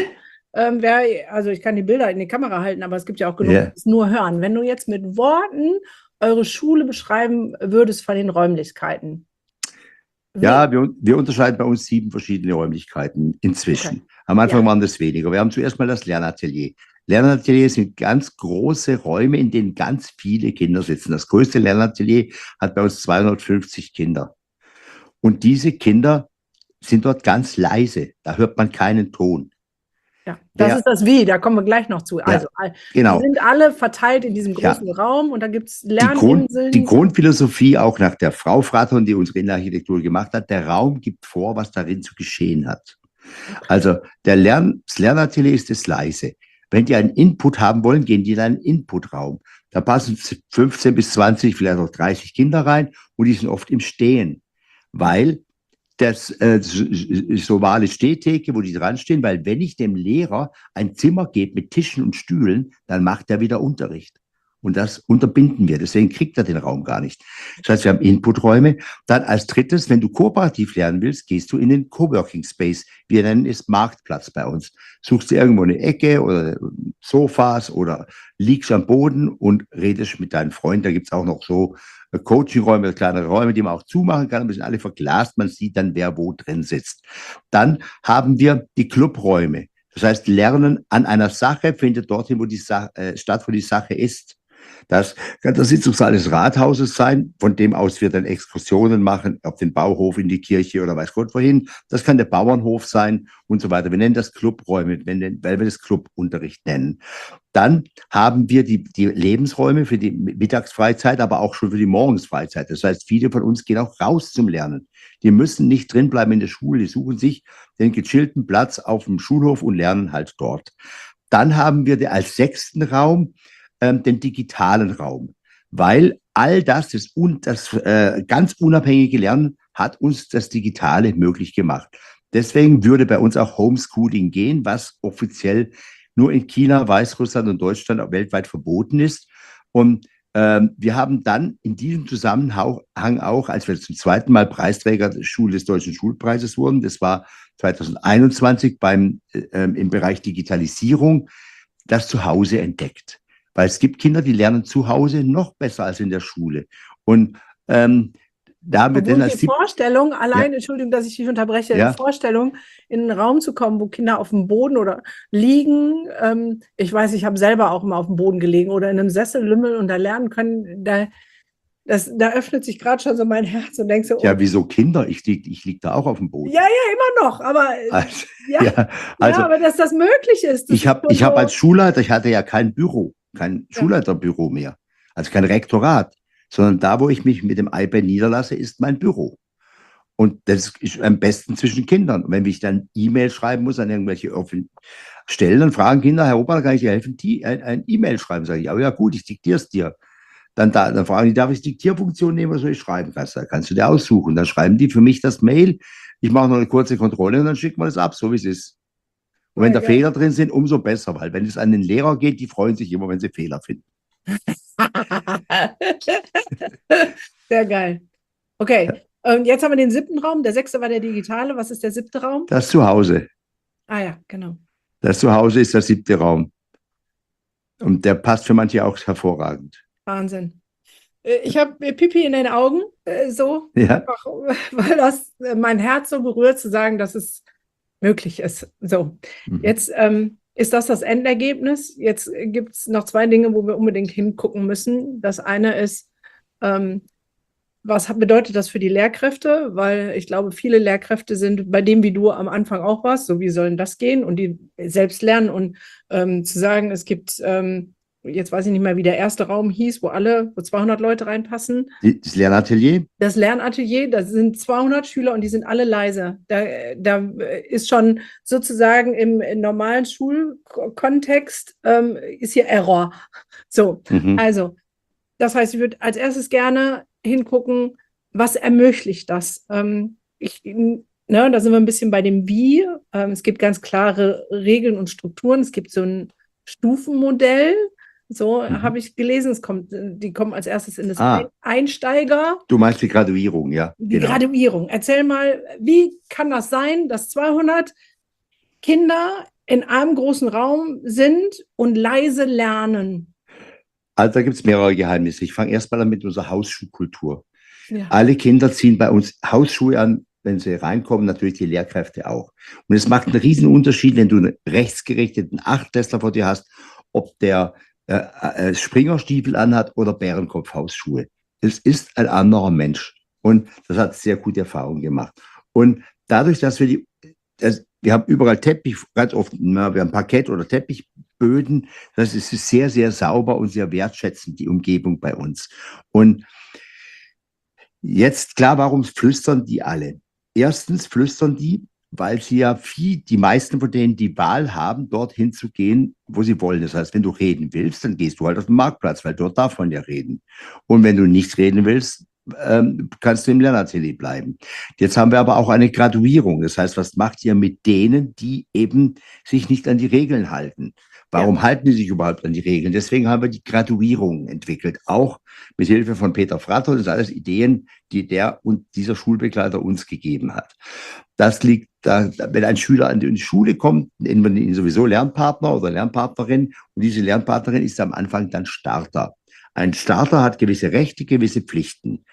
also ich kann die Bilder in die Kamera halten, aber es gibt ja auch genug, die ja, es nur hören. Wenn du jetzt mit Worten eure Schule beschreiben würdest von den Räumlichkeiten. Wie? ja, wir unterscheiden bei uns 7 verschiedene Räumlichkeiten Okay. inzwischen. Am Anfang Ja. waren das weniger. Wir haben zuerst mal das Lernatelier. Lernatelier sind ganz große Räume, in denen ganz viele Kinder sitzen. Das größte Lernatelier hat bei uns 250 Kinder. Und diese Kinder sind dort ganz leise. Da hört man keinen Ton. Ja, das ist Wer, das Wie, da kommen wir gleich noch zu. Also, ja, die genau. sind alle verteilt in diesem Ja, großen Raum und da gibt es Die Lerninseln. Grundphilosophie auch nach der Frau Fraton, die unsere Innenarchitektur gemacht hat, der Raum gibt vor, was darin zu geschehen hat. Okay. Also das Lernatelier ist das leise. Wenn die einen Input haben wollen, gehen die in einen Inputraum. Da passen 15 bis 20, vielleicht auch 30 Kinder rein und die sind oft im Stehen, weil das so ovale Stehtheke, wo die dran stehen, weil wenn ich dem Lehrer ein Zimmer gebe mit Tischen und Stühlen, dann macht er wieder Unterricht. Und das unterbinden wir. Deswegen kriegt er den Raum gar nicht. Das heißt, wir haben Inputräume. Dann als drittes, wenn du kooperativ lernen willst, gehst du in den Coworking Space. Wir nennen es Marktplatz bei uns. Suchst dir irgendwo eine Ecke oder Sofas oder liegst am Boden und redest mit deinen Freunden. Da gibt es auch noch so Coachingräume, kleinere Räume, die man auch zumachen kann, aber sind alle verglast. Man sieht dann, wer wo drin sitzt. Dann haben wir die Clubräume. Das heißt, Lernen an einer Sache findet dorthin, wo die statt, wo die Sache ist. Das kann der Sitzungssaal des Rathauses sein, von dem aus wir dann Exkursionen machen, auf den Bauhof, in die Kirche oder weiß Gott wohin. Das kann der Bauernhof sein und so weiter. Wir nennen das Clubräume, weil wir das Clubunterricht nennen. Dann haben wir die Lebensräume für die Mittagsfreizeit, aber auch schon für die Morgensfreizeit. Das heißt, viele von uns gehen auch raus zum Lernen. Die müssen nicht drinbleiben in der Schule, die suchen sich den gechillten Platz auf dem Schulhof und lernen halt dort. Dann haben wir als 6. Raum den digitalen Raum, weil all das ganz unabhängige Lernen hat uns das Digitale möglich gemacht. Deswegen würde bei uns auch Homeschooling gehen, was offiziell nur in China, Weißrussland und Deutschland auch weltweit verboten ist. Und wir haben dann in diesem Zusammenhang auch, als wir zum 2. Mal Preisträger des Deutschen Schulpreises wurden, das war 2021 im Bereich Digitalisierung, das Zuhause entdeckt. Weil es gibt Kinder, die lernen zu Hause noch besser als in der Schule. Und da haben wir Obwohl dann die Vorstellung, ja, allein, Entschuldigung, dass ich dich unterbreche, die ja, Vorstellung, in einen Raum zu kommen, wo Kinder auf dem Boden oder liegen, ich weiß, ich habe selber auch mal auf dem Boden gelegen oder in einem Sessel lümmeln und da lernen können, da öffnet sich gerade schon so mein Herz und denkst so, oh, ja, wieso Kinder? Ich lieg da auch auf dem Boden. ja, ja, immer noch, aber Also, ja, ja, also aber dass das möglich ist, das ich ist habe schon ich hab so, als Schulleiter, ich hatte ja kein Büro, kein ja, Schulleiterbüro mehr, also kein Rektorat, sondern da, wo ich mich mit dem iPad niederlasse, ist mein Büro. Und das ist am besten zwischen Kindern. Und wenn ich dann E-Mail schreiben muss an irgendwelche offenen Stellen, dann fragen Kinder, Herr Ober, kann ich dir helfen? Ein E-Mail schreiben, sage ich, aber ja gut, ich diktiere es dir. Dann fragen die, darf ich Diktierfunktion nehmen oder soll ich schreiben? Kannst du dir aussuchen. Dann schreiben die für mich das Mail. Ich mache noch eine kurze Kontrolle und dann schickt man das ab, so wie es ist. Und wenn voll da geil. Fehler drin sind, umso besser, weil wenn es an den Lehrer geht, die freuen sich immer, wenn sie Fehler finden. Sehr geil. Okay, und jetzt haben wir den 7. Raum. Der 6. war der digitale. Was ist der 7. Raum? Das Zuhause. Ah ja, genau. Das Zuhause ist der 7. Raum. Und der passt für manche auch hervorragend. Wahnsinn. Ich habe Pipi in den Augen, so Ja. einfach, weil das mein Herz so berührt, zu sagen, dass es möglich ist. So, Mhm. jetzt ist das Endergebnis. Jetzt gibt es noch 2 Dinge, wo wir unbedingt hingucken müssen. Das eine ist, was bedeutet das für die Lehrkräfte? Weil ich glaube, viele Lehrkräfte sind bei dem, wie du am Anfang auch warst, so wie sollen das gehen und die selbst lernen und zu sagen, es gibt, jetzt weiß ich nicht mehr, wie der erste Raum hieß, wo 200 Leute reinpassen. Das Lernatelier? Das Lernatelier, da sind 200 Schüler und die sind alle leise. Da ist schon sozusagen im normalen Schulkontext ist hier Error. So, Mhm. also, das heißt, ich würde als erstes gerne hingucken, was ermöglicht das? Da sind wir ein bisschen bei dem Wie. Es gibt ganz klare Regeln und Strukturen. Es gibt so ein Stufenmodell. So habe ich gelesen. Die kommen als erstes in das Einsteiger. Du meinst die Graduierung, ja. Die Genau. Graduierung. Erzähl mal, wie kann das sein, dass 200 Kinder in einem großen Raum sind und leise lernen? Also da gibt es mehrere Geheimnisse. Ich fange erstmal an mit unserer Hausschuhkultur. Ja. Alle Kinder ziehen bei uns Hausschuhe an, wenn sie reinkommen, natürlich die Lehrkräfte auch. Und es macht einen riesen Unterschied, wenn du einen rechtsgerichteten Achtklässler vor dir hast, ob der Springerstiefel anhat oder Bärenkopf-Hausschuhe. Es ist ein anderer Mensch. Und das hat sehr gute Erfahrungen gemacht. Und dadurch, dass wir haben überall Teppich, ganz oft, wir haben Parkett oder Teppichböden, das ist sehr, sehr sauber und sehr wertschätzend, die Umgebung bei uns. Und jetzt klar, warum flüstern die alle? Erstens flüstern die, weil sie ja die meisten von denen die Wahl haben, dorthin zu gehen, wo sie wollen. Das heißt, wenn du reden willst, dann gehst du halt auf den Marktplatz, weil dort darf man ja reden. Und wenn du nicht reden willst, kannst du im Lernatelier bleiben. Jetzt haben wir aber auch eine Graduierung. Das heißt, was macht ihr mit denen, die eben sich nicht an die Regeln halten? Warum halten die sich überhaupt an die Regeln? Deswegen haben wir die Graduierung entwickelt, auch mit Hilfe von Peter Frattl. Das sind alles Ideen, die der und dieser Schulbegleiter uns gegeben hat. Das liegt da, wenn ein Schüler in die Schule kommt, nennen wir ihn sowieso Lernpartner oder Lernpartnerin. Und diese Lernpartnerin ist am Anfang dann Starter. Ein Starter hat gewisse Rechte, gewisse Pflichten.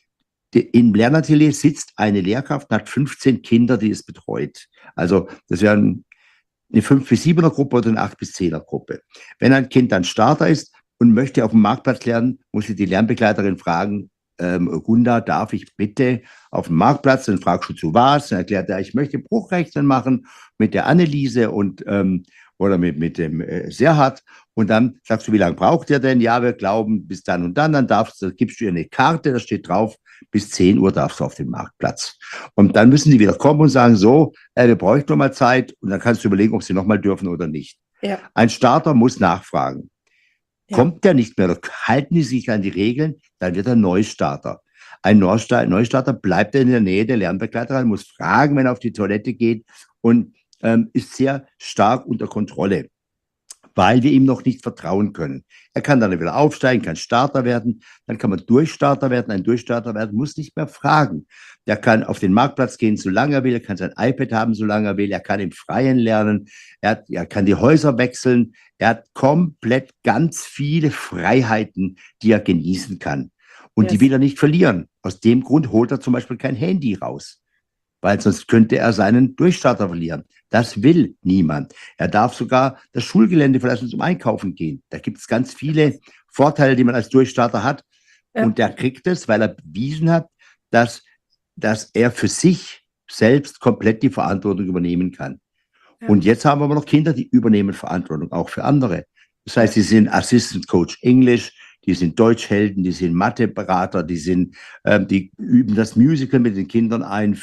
Im Lernatelier sitzt eine Lehrkraft und hat 15 Kinder, die es betreut. Also das wären eine 5- bis 7er Gruppe oder eine 8- bis 10er Gruppe. Wenn ein Kind dann Starter ist und möchte auf dem Marktplatz lernen, muss sie die Lernbegleiterin fragen, Gunda, darf ich bitte auf dem Marktplatz? Dann fragst du zu was? Dann erklärt er, ich möchte Bruchrechnen machen mit der Anneliese oder mit dem Serhat. Und dann sagst du, wie lange braucht ihr denn? Ja, wir glauben bis dann und dann. Dann gibst du ihr eine Karte, da steht drauf, bis 10 Uhr darfst du auf den Marktplatz. Und dann müssen die wieder kommen und sagen, so, wir bräuchten noch mal Zeit. Und dann kannst du überlegen, ob sie noch mal dürfen oder nicht. Ja. Ein Starter muss nachfragen. Ja. Kommt der nicht mehr, halten die sich an die Regeln, dann wird er Neustarter. Ein Neustarter bleibt in der Nähe der Lernbegleiterin, muss fragen, wenn er auf die Toilette geht und ist sehr stark unter Kontrolle, weil wir ihm noch nicht vertrauen können. Er kann dann wieder aufsteigen, kann Starter werden, dann kann man Durchstarter werden. Ein Durchstarter werden muss nicht mehr fragen. Der kann auf den Marktplatz gehen, solange er will, er kann sein iPad haben, solange er will, er kann im Freien lernen, er kann die Häuser wechseln, er hat komplett ganz viele Freiheiten, die er genießen kann. Und die will er nicht verlieren. Aus dem Grund holt er zum Beispiel kein Handy raus, weil sonst könnte er seinen Durchstarter verlieren. Das will niemand. Er darf sogar das Schulgelände verlassen zum Einkaufen gehen. Da gibt es ganz viele Vorteile, die man als Durchstarter hat. Ja. Und der kriegt es, weil er bewiesen hat, dass er für sich selbst komplett die Verantwortung übernehmen kann. Ja. Und jetzt haben wir aber noch Kinder, die übernehmen Verantwortung, auch für andere. Das heißt, sie sind Assistant Coach English, die sind Deutschhelden, die sind Matheberater, die üben das Musical mit den Kindern ein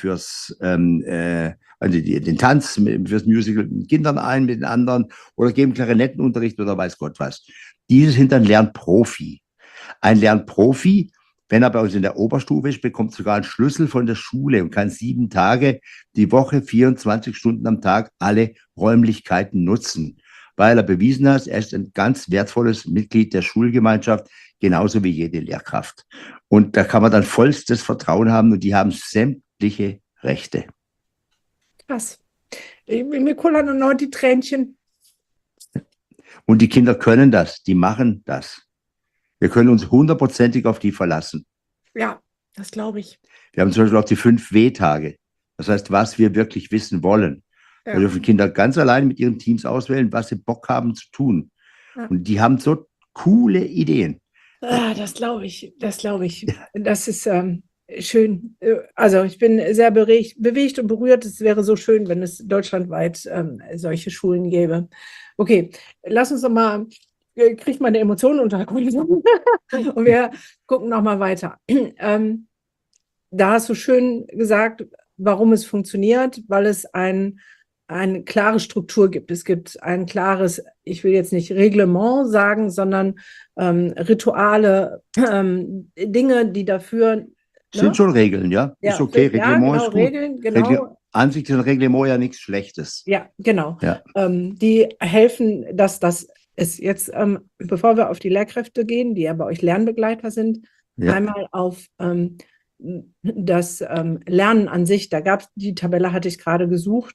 den Tanz fürs Musical mit den Kindern ein, mit den anderen oder geben Klarinettenunterricht oder weiß Gott was. Diese sind dann Lernprofi. Ein Lernprofi, wenn er bei uns in der Oberstufe ist, bekommt sogar einen Schlüssel von der Schule und kann 7 Tage die Woche, 24 Stunden am Tag alle Räumlichkeiten nutzen, weil er bewiesen hat, er ist ein ganz wertvolles Mitglied der Schulgemeinschaft, genauso wie jede Lehrkraft. Und da kann man dann vollstes Vertrauen haben und die haben sämtliche Rechte. Krass. Mir kullern noch die Tränchen. Und die Kinder können das, die machen das. Wir können uns 100%ig auf die verlassen. Ja, das glaube ich. Wir haben zum Beispiel auch die 5 W-Tage. Das heißt, was wir wirklich wissen wollen. Ja. Da dürfen Kinder ganz allein mit ihren Teams auswählen, was sie Bock haben zu tun. Ja. Und die haben so coole Ideen. Ah, das glaube ich, das glaube ich. Ja. Das ist schön. Also ich bin sehr bewegt und berührt. Es wäre so schön, wenn es deutschlandweit solche Schulen gäbe. Okay, lass uns doch mal, kriegt meine Emotionen unter Kontrolle. Und wir gucken noch mal weiter. Da hast du schön gesagt, warum es funktioniert, weil es eine klare Struktur gibt. Es gibt ein klares, ich will jetzt nicht Reglement sagen, sondern Rituale, Dinge, die dafür... Sind schon Regeln, ja? Ist okay, Reglement genau, ist gut. Regeln, genau. Ansicht ist ein Reglement ja nichts Schlechtes. Ja, genau. Ja. Die helfen, dass das ist. Jetzt, bevor wir auf die Lehrkräfte gehen, die ja bei euch Lernbegleiter sind, einmal auf das Lernen an sich. Da gab es, die Tabelle hatte ich gerade gesucht.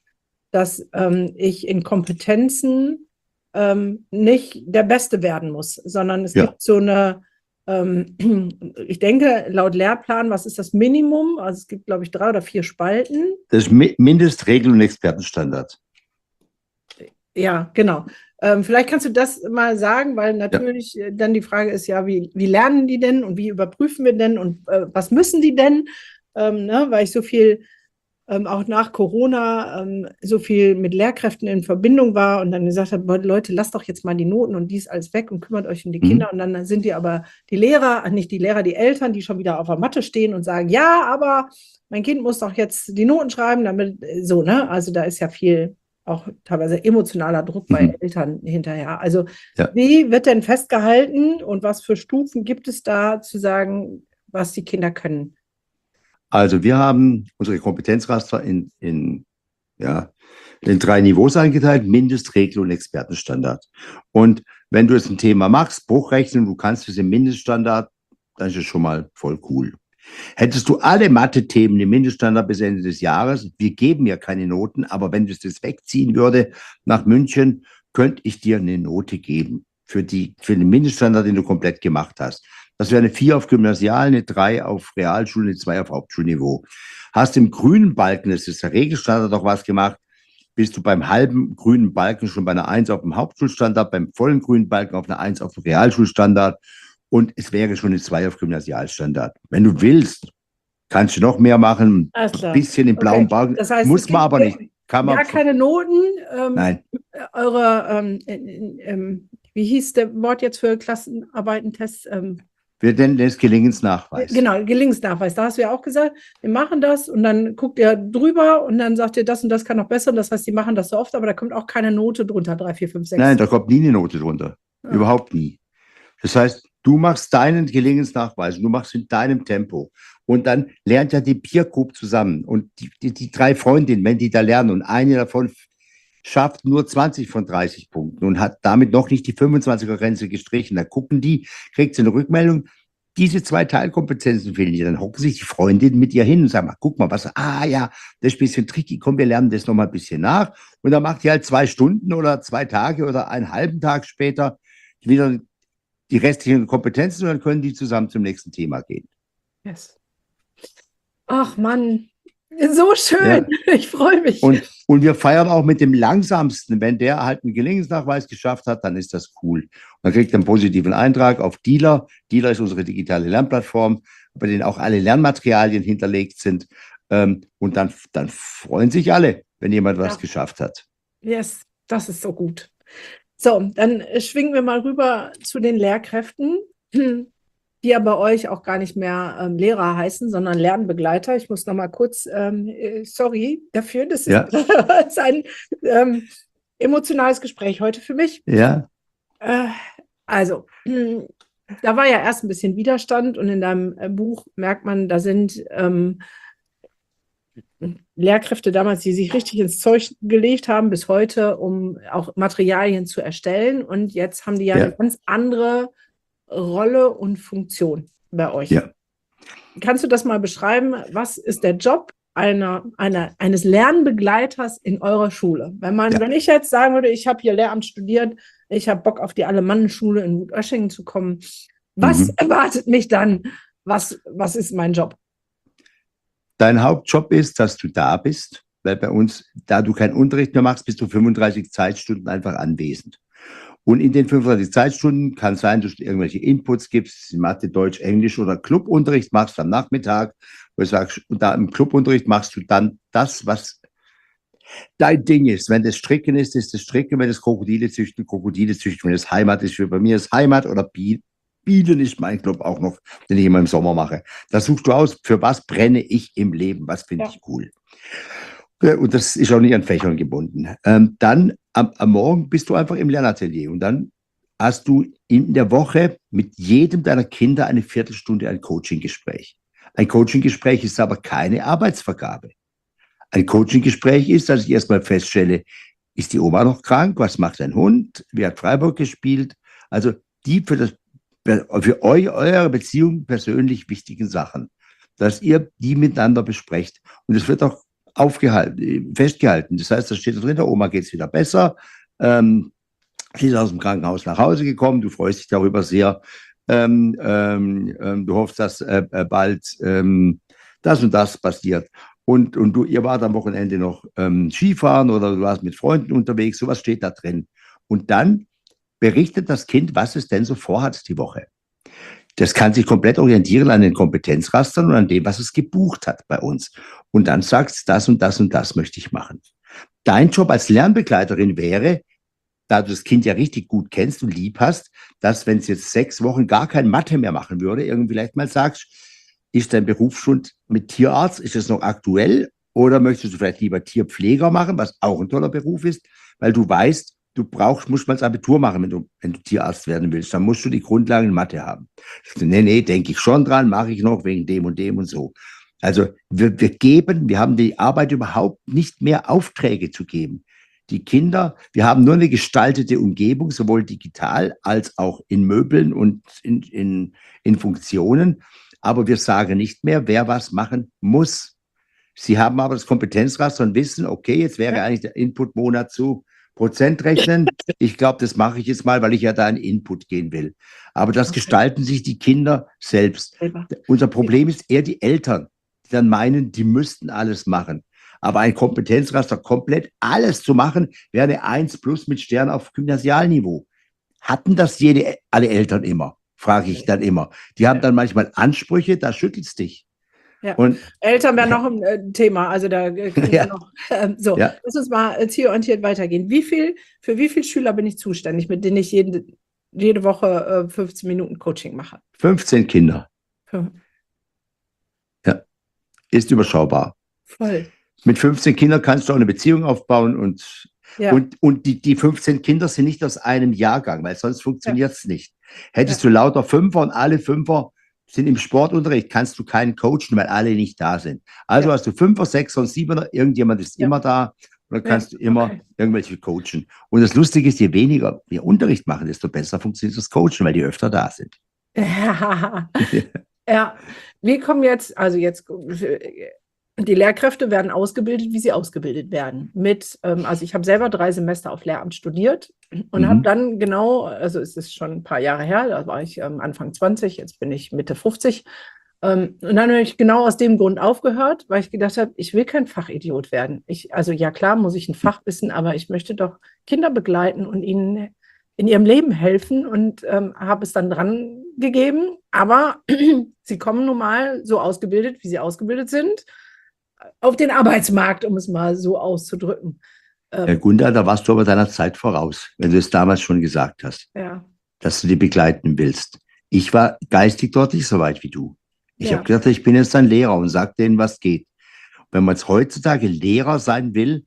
dass ich in Kompetenzen nicht der Beste werden muss, sondern es gibt so eine, ich denke, laut Lehrplan, was ist das Minimum? Also es gibt, glaube ich, 3 oder 4 Spalten. Das ist Mindestregel und Expertenstandard. Ja, genau. Vielleicht kannst du das mal sagen, weil natürlich dann die Frage ist ja, wie lernen die denn und wie überprüfen wir denn und was müssen die denn? Ne? Weil ich so viel auch nach Corona so viel mit Lehrkräften in Verbindung war und dann gesagt habe, Leute, lasst doch jetzt mal die Noten und dies alles weg und kümmert euch um die Kinder. Und dann sind die aber die Lehrer, nicht die Lehrer, die Eltern, die schon wieder auf der Matte stehen und sagen, ja, aber mein Kind muss doch jetzt die Noten schreiben, damit so, ne? Also da ist ja viel auch teilweise emotionaler Druck bei Eltern hinterher. Also wie wird denn festgehalten und was für Stufen gibt es da zu sagen, was die Kinder können? Also wir haben unsere Kompetenzraster in 3 Niveaus eingeteilt, Mindestregel und Expertenstandard. Und wenn du jetzt ein Thema machst, Bruchrechnen, du kannst es im Mindeststandard, dann ist es schon mal voll cool. Hättest du alle Mathe-Themen im Mindeststandard bis Ende des Jahres, wir geben ja keine Noten, aber wenn du das wegziehen würde nach München, könnte ich dir eine Note geben für den Mindeststandard, den du komplett gemacht hast. Das wäre eine 4 auf Gymnasial, eine 3 auf Realschule, eine 2 auf Hauptschulniveau. Hast im grünen Balken, das ist der Regelstandard, auch was gemacht, bist du beim halben grünen Balken schon bei einer 1 auf dem Hauptschulstandard, beim vollen grünen Balken auf einer 1 auf dem Realschulstandard und es wäre schon eine 2 auf Gymnasialstandard. Wenn du willst, kannst du noch mehr machen, ein bisschen im blauen Balken, das heißt, muss man aber nicht. Kann man keine Noten. Nein. Eure, wie hieß der Wort jetzt für Klassenarbeitentests? Wir nennen das Gelingensnachweis. Genau, Gelingensnachweis. Da hast du ja auch gesagt, wir machen das und dann guckt ihr drüber und dann sagt ihr, das und das kann noch besser. Das heißt, die machen das so oft, aber da kommt auch keine Note drunter, 3, 4, 5, 6. Nein, da kommt nie eine Note drunter. Überhaupt nie. Das heißt, du machst deinen Gelingensnachweis und du machst in deinem Tempo. Und dann lernt ja die Peer Group zusammen. Und die 3 Freundinnen, wenn die da lernen und eine davon schafft nur 20 von 30 Punkten und hat damit noch nicht die 25er-Grenze gestrichen, da gucken die, kriegt sie eine Rückmeldung, diese 2 Teilkompetenzen fehlen dir. Dann hocken sich die Freundinnen mit ihr hin und sagen, guck mal, das ist ein bisschen tricky, komm, wir lernen das noch mal ein bisschen nach. Und dann macht die halt 2 Stunden oder 2 Tage oder einen halben Tag später wieder die restlichen Kompetenzen und dann können die zusammen zum nächsten Thema gehen. Yes. Ach Mann, so schön. Ja. Ich freue mich. Und wir feiern auch mit dem Langsamsten. Wenn der halt einen Gelingensnachweis geschafft hat, dann ist das cool. Man kriegt einen positiven Eintrag auf Dealer. Dealer ist unsere digitale Lernplattform, bei denen auch alle Lernmaterialien hinterlegt sind. Und dann freuen sich alle, wenn jemand was geschafft hat. Yes, das ist so gut. So, dann schwingen wir mal rüber zu den Lehrkräften, die ja bei euch auch gar nicht mehr Lehrer heißen, sondern Lernbegleiter. Ich muss noch mal kurz, sorry dafür, das ist ein emotionales Gespräch heute für mich. Ja. Also, da war ja erst ein bisschen Widerstand und in deinem Buch merkt man, da sind Lehrkräfte damals, die sich richtig ins Zeug gelegt haben, bis heute, um auch Materialien zu erstellen. Und jetzt haben die ja eine ganz andere Rolle und Funktion bei euch. Ja. Kannst du das mal beschreiben? Was ist der Job eines Lernbegleiters in eurer Schule? Wenn ich jetzt sagen würde, ich habe hier Lehramt studiert, ich habe Bock auf die Alemann-Schule in Wutöschingen zu kommen, was erwartet mich dann? Was ist mein Job? Dein Hauptjob ist, dass du da bist, weil bei uns, da du keinen Unterricht mehr machst, bist du 35 Zeitstunden einfach anwesend. Und in den 35 Zeitstunden kann es sein, dass du irgendwelche Inputs gibst, Mathe, Deutsch, Englisch oder Clubunterricht machst am Nachmittag, wo du sagst, und da im Clubunterricht machst du dann das, was dein Ding ist. Wenn das Stricken ist, ist das Stricken, wenn das Krokodile züchten, wenn das Heimat ist, wie bei mir ist Heimat oder Bienen ist mein Club auch noch, den ich immer im Sommer mache. Da suchst du aus, für was brenne ich im Leben, was finde ich cool. Und das ist auch nicht an Fächern gebunden. Dann am Morgen bist du einfach im Lernatelier und dann hast du in der Woche mit jedem deiner Kinder eine Viertelstunde ein Coaching-Gespräch. Ein Coaching-Gespräch ist aber keine Arbeitsvergabe. Ein Coaching-Gespräch ist, dass ich erstmal feststelle, ist die Oma noch krank? Was macht dein Hund? Wie hat Freiburg gespielt? Also die für eure Beziehung persönlich wichtigen Sachen, dass ihr die miteinander besprecht. Und es wird auch festgehalten. Das heißt, da steht drin, der Oma geht es wieder besser. Sie ist aus dem Krankenhaus nach Hause gekommen. Du freust dich darüber sehr. Du hoffst, dass bald das und das passiert. Und ihr wart am Wochenende noch Skifahren oder du warst mit Freunden unterwegs. Sowas steht da drin. Und dann berichtet das Kind, was es denn so vorhat die Woche. Das kann sich komplett orientieren an den Kompetenzrastern und an dem, was es gebucht hat bei uns. Und dann sagt es, das und das und das möchte ich machen. Dein Job als Lernbegleiterin wäre, da du das Kind ja richtig gut kennst und lieb hast, dass, wenn es jetzt 6 Wochen gar kein Mathe mehr machen würde, irgendwie vielleicht mal sagst, ist dein Beruf schon mit Tierarzt, ist es noch aktuell oder möchtest du vielleicht lieber Tierpfleger machen, was auch ein toller Beruf ist, weil du weißt, musst mal das Abitur machen, wenn du Tierarzt werden willst. Dann musst du die Grundlagen in Mathe haben. Nee, denke ich schon dran, mache ich noch wegen dem und so. Also wir haben die Arbeit überhaupt nicht mehr Aufträge zu geben. Die Kinder, wir haben nur eine gestaltete Umgebung, sowohl digital als auch in Möbeln und in Funktionen. Aber wir sagen nicht mehr, wer was machen muss. Sie haben aber das Kompetenzraster und wissen, okay, jetzt wäre eigentlich der Inputmonat zu Prozent rechnen. Ich glaube, das mache ich jetzt mal, weil ich ja da in Input gehen will. Aber das gestalten sich die Kinder selbst. Unser Problem ist eher die Eltern, die dann meinen, die müssten alles machen. Aber ein Kompetenzraster komplett alles zu machen, wäre eine 1 plus mit Stern auf Gymnasialniveau. Hatten das alle Eltern immer? Frage ich dann immer. Die haben dann manchmal Ansprüche, da schüttelt es dich. Ja. Und Eltern wären noch ein Thema, also da können wir noch. Lass uns mal zielorientiert weitergehen. Für wie viele Schüler bin ich zuständig, mit denen ich jede Woche 15 Minuten Coaching mache? 15 Kinder. Ja, ist überschaubar. Voll. Mit 15 Kindern kannst du auch eine Beziehung aufbauen und die 15 Kinder sind nicht aus einem Jahrgang, weil sonst funktioniert es nicht. Hättest du lauter Fünfer und alle Fünfer sind im Sportunterricht, kannst du keinen coachen, weil alle nicht da sind. Also hast du 5er, 6er und 7er, irgendjemand ist immer da und dann kannst du immer irgendwelche coachen. Und das Lustige ist, je weniger wir Unterricht machen, desto besser funktioniert das Coachen, weil die öfter da sind. Ja, wir kommen jetzt, die Lehrkräfte werden ausgebildet, wie sie ausgebildet werden. Also ich habe selber 3 Semester auf Lehramt studiert und habe dann also es ist schon ein paar Jahre her, da war ich Anfang 20, jetzt bin ich Mitte 50. Und dann habe ich genau aus dem Grund aufgehört, weil ich gedacht habe, ich will kein Fachidiot werden. Also ja klar muss ich ein Fach wissen, aber ich möchte doch Kinder begleiten und ihnen in ihrem Leben helfen und habe es dann dran gegeben. Aber sie kommen nun mal so ausgebildet, wie sie ausgebildet sind, auf den Arbeitsmarkt, um es mal so auszudrücken. Herr Gunda, da warst du aber deiner Zeit voraus, wenn du es damals schon gesagt hast, dass du die begleiten willst. Ich war geistig dort nicht so weit wie du. Ich habe gedacht, ich bin jetzt ein Lehrer und sage denen, was geht. Wenn man jetzt heutzutage Lehrer sein will,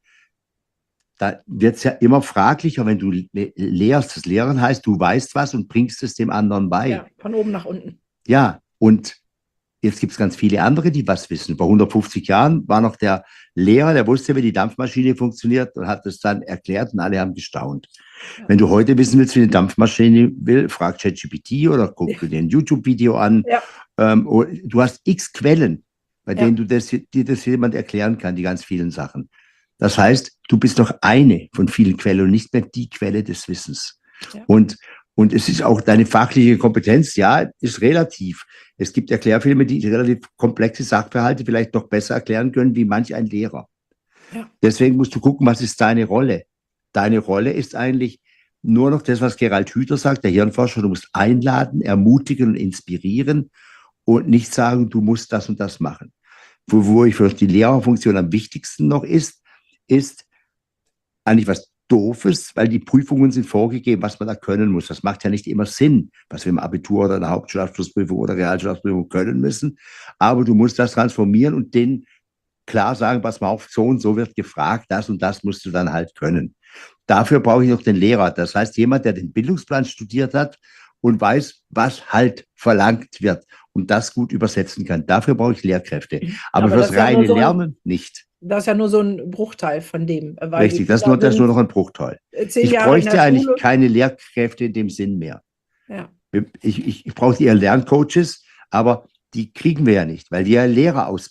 da wird es ja immer fraglicher, wenn du lehrst. Das Lehren heißt, du weißt was und bringst es dem anderen bei. Ja, von oben nach unten. Ja, und jetzt gibt es ganz viele andere, die was wissen. Vor 150 Jahren war noch der Lehrer, der wusste, wie die Dampfmaschine funktioniert und hat das dann erklärt und alle haben gestaunt. Ja. Wenn du heute wissen willst, wie eine Dampfmaschine will, frag ChatGPT oder guck dir ein YouTube-Video an. Ja. Du hast x Quellen, bei denen dir das jemand erklären kann, die ganz vielen Sachen. Das heißt, du bist doch eine von vielen Quellen und nicht mehr die Quelle des Wissens. Ja. Und es ist auch deine fachliche Kompetenz, ist relativ. Es gibt Erklärfilme, die relativ komplexe Sachverhalte vielleicht noch besser erklären können, wie manch ein Lehrer. Ja. Deswegen musst du gucken, was ist deine Rolle? Deine Rolle ist eigentlich nur noch das, was Gerald Hüther sagt, der Hirnforscher, du musst einladen, ermutigen und inspirieren und nicht sagen, du musst das und das machen. Wo ich für die Lehrerfunktion am wichtigsten noch ist eigentlich was Doofes, weil die Prüfungen sind vorgegeben, was man da können muss. Das macht ja nicht immer Sinn, was wir im Abitur oder in der Hauptschulabschlussprüfung oder Realschulabschlussprüfung können müssen. Aber du musst das transformieren und denen klar sagen, pass mal auf, so und so wird gefragt, das und das musst du dann halt können. Dafür brauche ich noch den Lehrer. Das heißt, jemand, der den Bildungsplan studiert hat und weiß, was halt verlangt wird und das gut übersetzen kann. Dafür brauche ich Lehrkräfte. Aber fürs reine Lernen nicht. Das ist ja nur so ein Bruchteil von dem. Richtig, das ist nur noch ein Bruchteil. Ich bräuchte eigentlich keine Lehrkräfte in dem Sinn mehr. Ja. Ich brauche eher Lerncoaches, aber die kriegen wir ja nicht, weil die ja Lehrer ausbilden.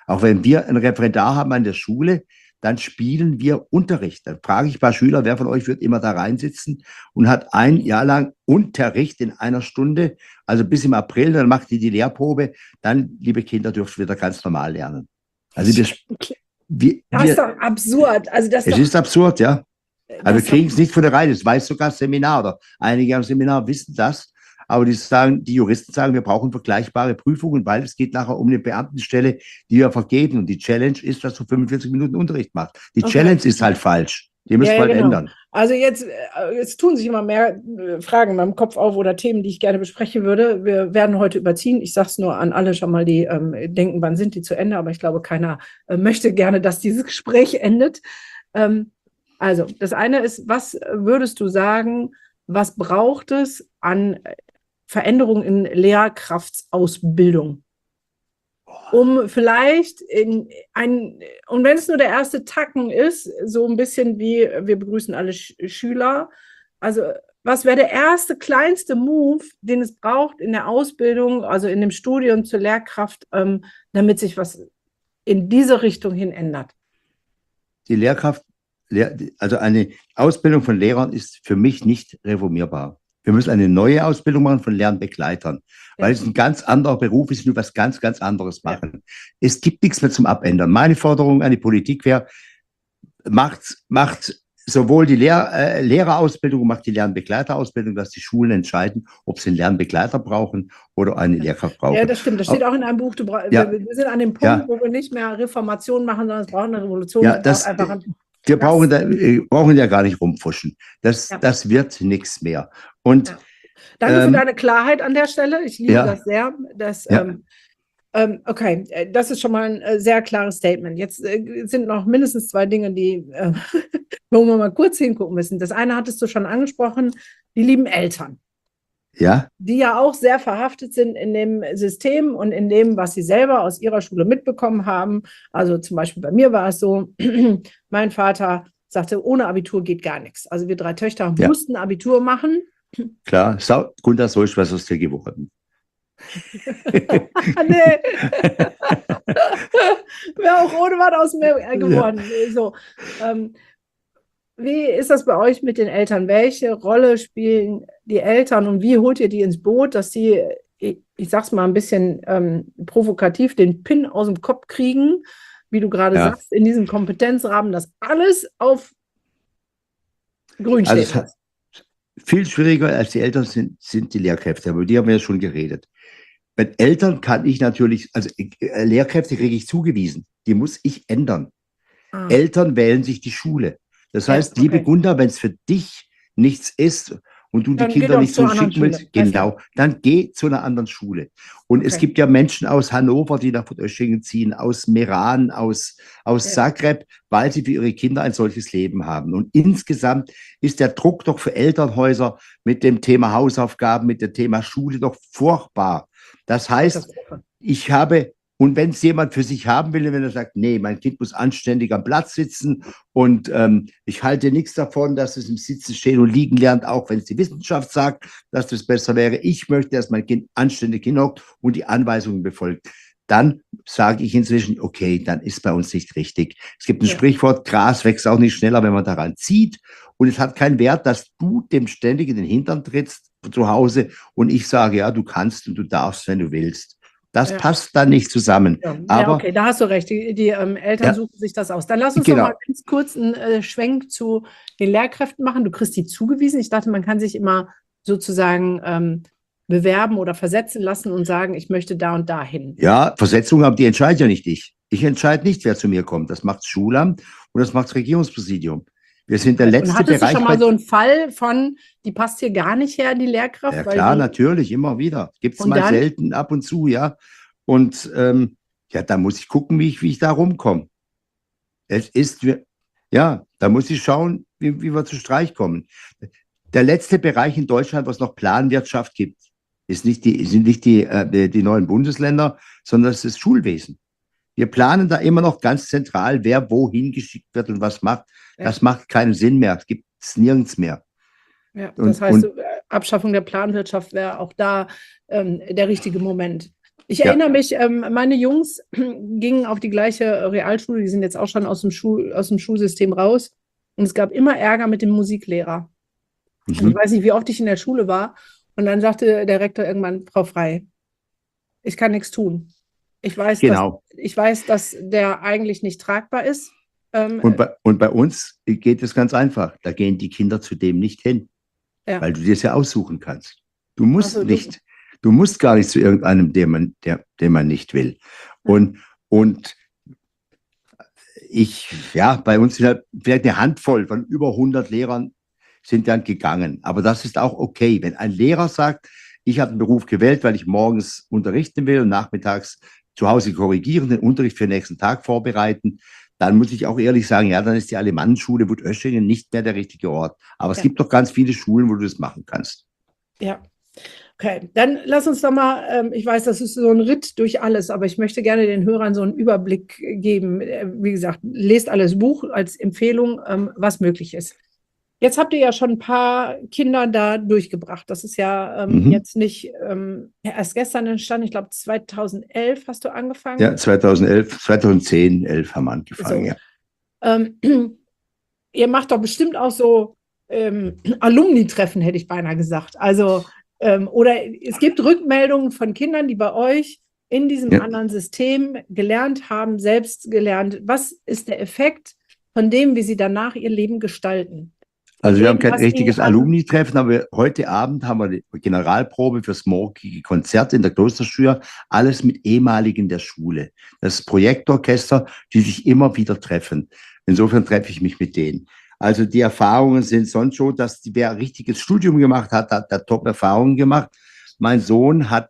Auch wenn wir ein Referendar haben an der Schule, dann spielen wir Unterricht. Dann frage ich ein paar Schüler, wer von euch wird immer da reinsitzen und hat ein Jahr lang Unterricht in einer Stunde, also bis im April, dann macht die Lehrprobe. Dann, liebe Kinder, dürft ihr wieder ganz normal lernen. Also das ist doch absurd. Also es ist absurd, ja. Aber wir das kriegen es nicht von der Reihe. Das weiß sogar das Seminar. Oder einige am Seminar wissen das. Aber die Juristen sagen, wir brauchen vergleichbare Prüfungen, weil es geht nachher um eine Beamtenstelle, die wir vergeben. Und die Challenge ist, dass du 45 Minuten Unterricht machst. Die Challenge ist halt falsch. Die müssen wir halt ändern. Also jetzt tun sich immer mehr Fragen in meinem Kopf auf oder Themen, die ich gerne besprechen würde. Wir werden heute überziehen. Ich sage es nur an alle schon mal, die denken, wann sind die zu Ende? Aber ich glaube, keiner möchte gerne, dass dieses Gespräch endet. Also das eine ist, was würdest du sagen, was braucht es an Veränderungen in Lehrkraftausbildung? Um vielleicht und wenn es nur der erste Tacken ist, so ein bisschen wie, wir begrüßen alle Schüler, also was wäre der erste, kleinste Move, den es braucht in der Ausbildung, also in dem Studium zur Lehrkraft, damit sich was in diese Richtung hin ändert? Die Lehrkraft, also eine Ausbildung von Lehrern ist für mich nicht reformierbar. Wir müssen eine neue Ausbildung machen von Lernbegleitern, weil es ein ganz anderer Beruf ist und wir was ganz, ganz anderes machen. Ja. Es gibt nichts mehr zum Abändern. Meine Forderung an die Politik wäre, macht sowohl die Lehrerausbildung, macht die Lernbegleiterausbildung, dass die Schulen entscheiden, ob sie einen Lernbegleiter brauchen oder eine Lehrkraft brauchen. Ja, das stimmt. Das steht auch in einem Buch. Wir sind an dem Punkt, wo wir nicht mehr Reformation machen, sondern es braucht eine Revolution. Ja, wir brauchen ja gar nicht rumpfuschen. Das wird nichts mehr. Und, danke für deine Klarheit an der Stelle. Ich liebe das sehr. Okay, das ist schon mal ein sehr klares Statement. Jetzt sind noch mindestens zwei Dinge, wo wir mal kurz hingucken müssen. Das eine hattest du schon angesprochen, die lieben Eltern. Ja. Die ja auch sehr verhaftet sind in dem System und in dem, was sie selber aus ihrer Schule mitbekommen haben. Also zum Beispiel bei mir war es so, mein Vater sagte, ohne Abitur geht gar nichts. Also wir 3 Töchter mussten Abitur machen. Klar, Gunther, so ist was aus dir geworden. Nee. Wäre auch ohne was aus mir geworden. Ja. So, wie ist das bei euch mit den Eltern? Welche Rolle spielen die Eltern und wie holt ihr die ins Boot, dass sie, ich sag's mal ein bisschen provokativ, den Pin aus dem Kopf kriegen, wie du gerade sagst, in diesem Kompetenzrahmen, dass alles auf grün steht? Also viel schwieriger als die Eltern sind die Lehrkräfte, aber die haben wir ja schon geredet. Bei Eltern kann ich natürlich, also Lehrkräfte kriege ich zugewiesen, die muss ich ändern. Eltern wählen sich die Schule. Das heißt, liebe Gunda, wenn es für dich nichts ist und du die Kinder nicht so schicken willst, genau, dann geh zu einer anderen Schule. Und es gibt ja Menschen aus Hannover, die nach Öschingen ziehen, aus Meran, aus Zagreb, weil sie für ihre Kinder ein solches Leben haben. Und insgesamt ist der Druck doch für Elternhäuser mit dem Thema Hausaufgaben, mit dem Thema Schule doch furchtbar. Das heißt, und wenn es jemand für sich haben will, wenn er sagt, nee, mein Kind muss anständig am Platz sitzen und ich halte nichts davon, dass es im Sitzen stehen und liegen lernt, auch wenn es die Wissenschaft sagt, dass das besser wäre. Ich möchte, dass mein Kind anständig hinhockt und die Anweisungen befolgt. Dann sage ich inzwischen, okay, dann ist bei uns nicht richtig. Es gibt ein Sprichwort, Gras wächst auch nicht schneller, wenn man daran zieht. Und es hat keinen Wert, dass du dem ständig in den Hintern trittst zu Hause und ich sage, ja, du kannst und du darfst, wenn du willst. Das passt dann nicht zusammen. Aber, okay, da hast du recht. Die Eltern suchen sich das aus. Dann lass uns noch mal ganz kurz einen Schwenk zu den Lehrkräften machen. Du kriegst die zugewiesen. Ich dachte, man kann sich immer sozusagen bewerben oder versetzen lassen und sagen, ich möchte da und da hin. Ja, Versetzung, aber die entscheidet ja nicht ich. Ich entscheide nicht, wer zu mir kommt. Das macht das Schulamt und das macht das Regierungspräsidium. Wir sind der letzte Bereich. Hattest du schon mal so einen Fall von, die passt hier gar nicht her, die Lehrkraft? Ja klar, natürlich, immer wieder. Gibt es mal selten, ab und zu, ja. Und da muss ich gucken, wie ich da rumkomme. Da muss ich schauen, wie wir zu Streich kommen. Der letzte Bereich in Deutschland, was noch Planwirtschaft gibt, sind nicht die neuen Bundesländer, sondern es ist das Schulwesen. Wir planen da immer noch ganz zentral, wer wohin geschickt wird und was macht. Ja. Das macht keinen Sinn mehr. Es gibt es nirgends mehr. Ja, das heißt, Abschaffung der Planwirtschaft wäre auch da der richtige Moment. Ich erinnere mich, meine Jungs gingen auf die gleiche Realschule, die sind jetzt auch schon aus dem Schulsystem raus. Und es gab immer Ärger mit dem Musiklehrer. Und ich weiß nicht, wie oft ich in der Schule war. Und dann sagte der Rektor irgendwann, Frau Frey, ich kann nichts tun. Ich weiß, Genau. dass der eigentlich nicht tragbar ist. Und bei uns geht es ganz einfach. Da gehen die Kinder zudem nicht hin, weil du dir es ja aussuchen kannst. Du musst nicht. Du musst gar nicht zu irgendeinem, den man nicht will. Und bei uns sind halt vielleicht eine Handvoll von über 100 Lehrern sind dann gegangen. Aber das ist auch okay. Wenn ein Lehrer sagt, ich habe den Beruf gewählt, weil ich morgens unterrichten will und nachmittags zu Hause korrigieren, den Unterricht für den nächsten Tag vorbereiten, dann muss ich auch ehrlich sagen, ja, dann ist die Alemannenschule Wutöschingen nicht mehr der richtige Ort. Aber es gibt doch ganz viele Schulen, wo du das machen kannst. Ja. Okay, dann lass uns doch mal, ich weiß, das ist so ein Ritt durch alles, aber ich möchte gerne den Hörern so einen Überblick geben. Wie gesagt, lest alles Buch als Empfehlung, was möglich ist. Jetzt habt ihr ja schon ein paar Kinder da durchgebracht. Das ist ja jetzt nicht erst gestern entstanden. Ich glaube, 2011 hast du angefangen. Ja, 2010, 11 haben wir angefangen, so. Ihr macht doch bestimmt auch so Alumni-Treffen, hätte ich beinahe gesagt. Also, oder es gibt Rückmeldungen von Kindern, die bei euch in diesem anderen System gelernt haben, selbst gelernt. Was ist der Effekt von dem, wie sie danach ihr Leben gestalten? Also wir haben kein richtiges Alumni-Treffen, aber heute Abend haben wir die Generalprobe fürs morgige Konzert in der Klosterschür, alles mit ehemaligen der Schule. Das Projektorchester, die sich immer wieder treffen. Insofern treffe ich mich mit denen. Also die Erfahrungen sind sonst schon, dass wer ein richtiges Studium gemacht hat, hat Top-Erfahrungen gemacht. Mein Sohn hat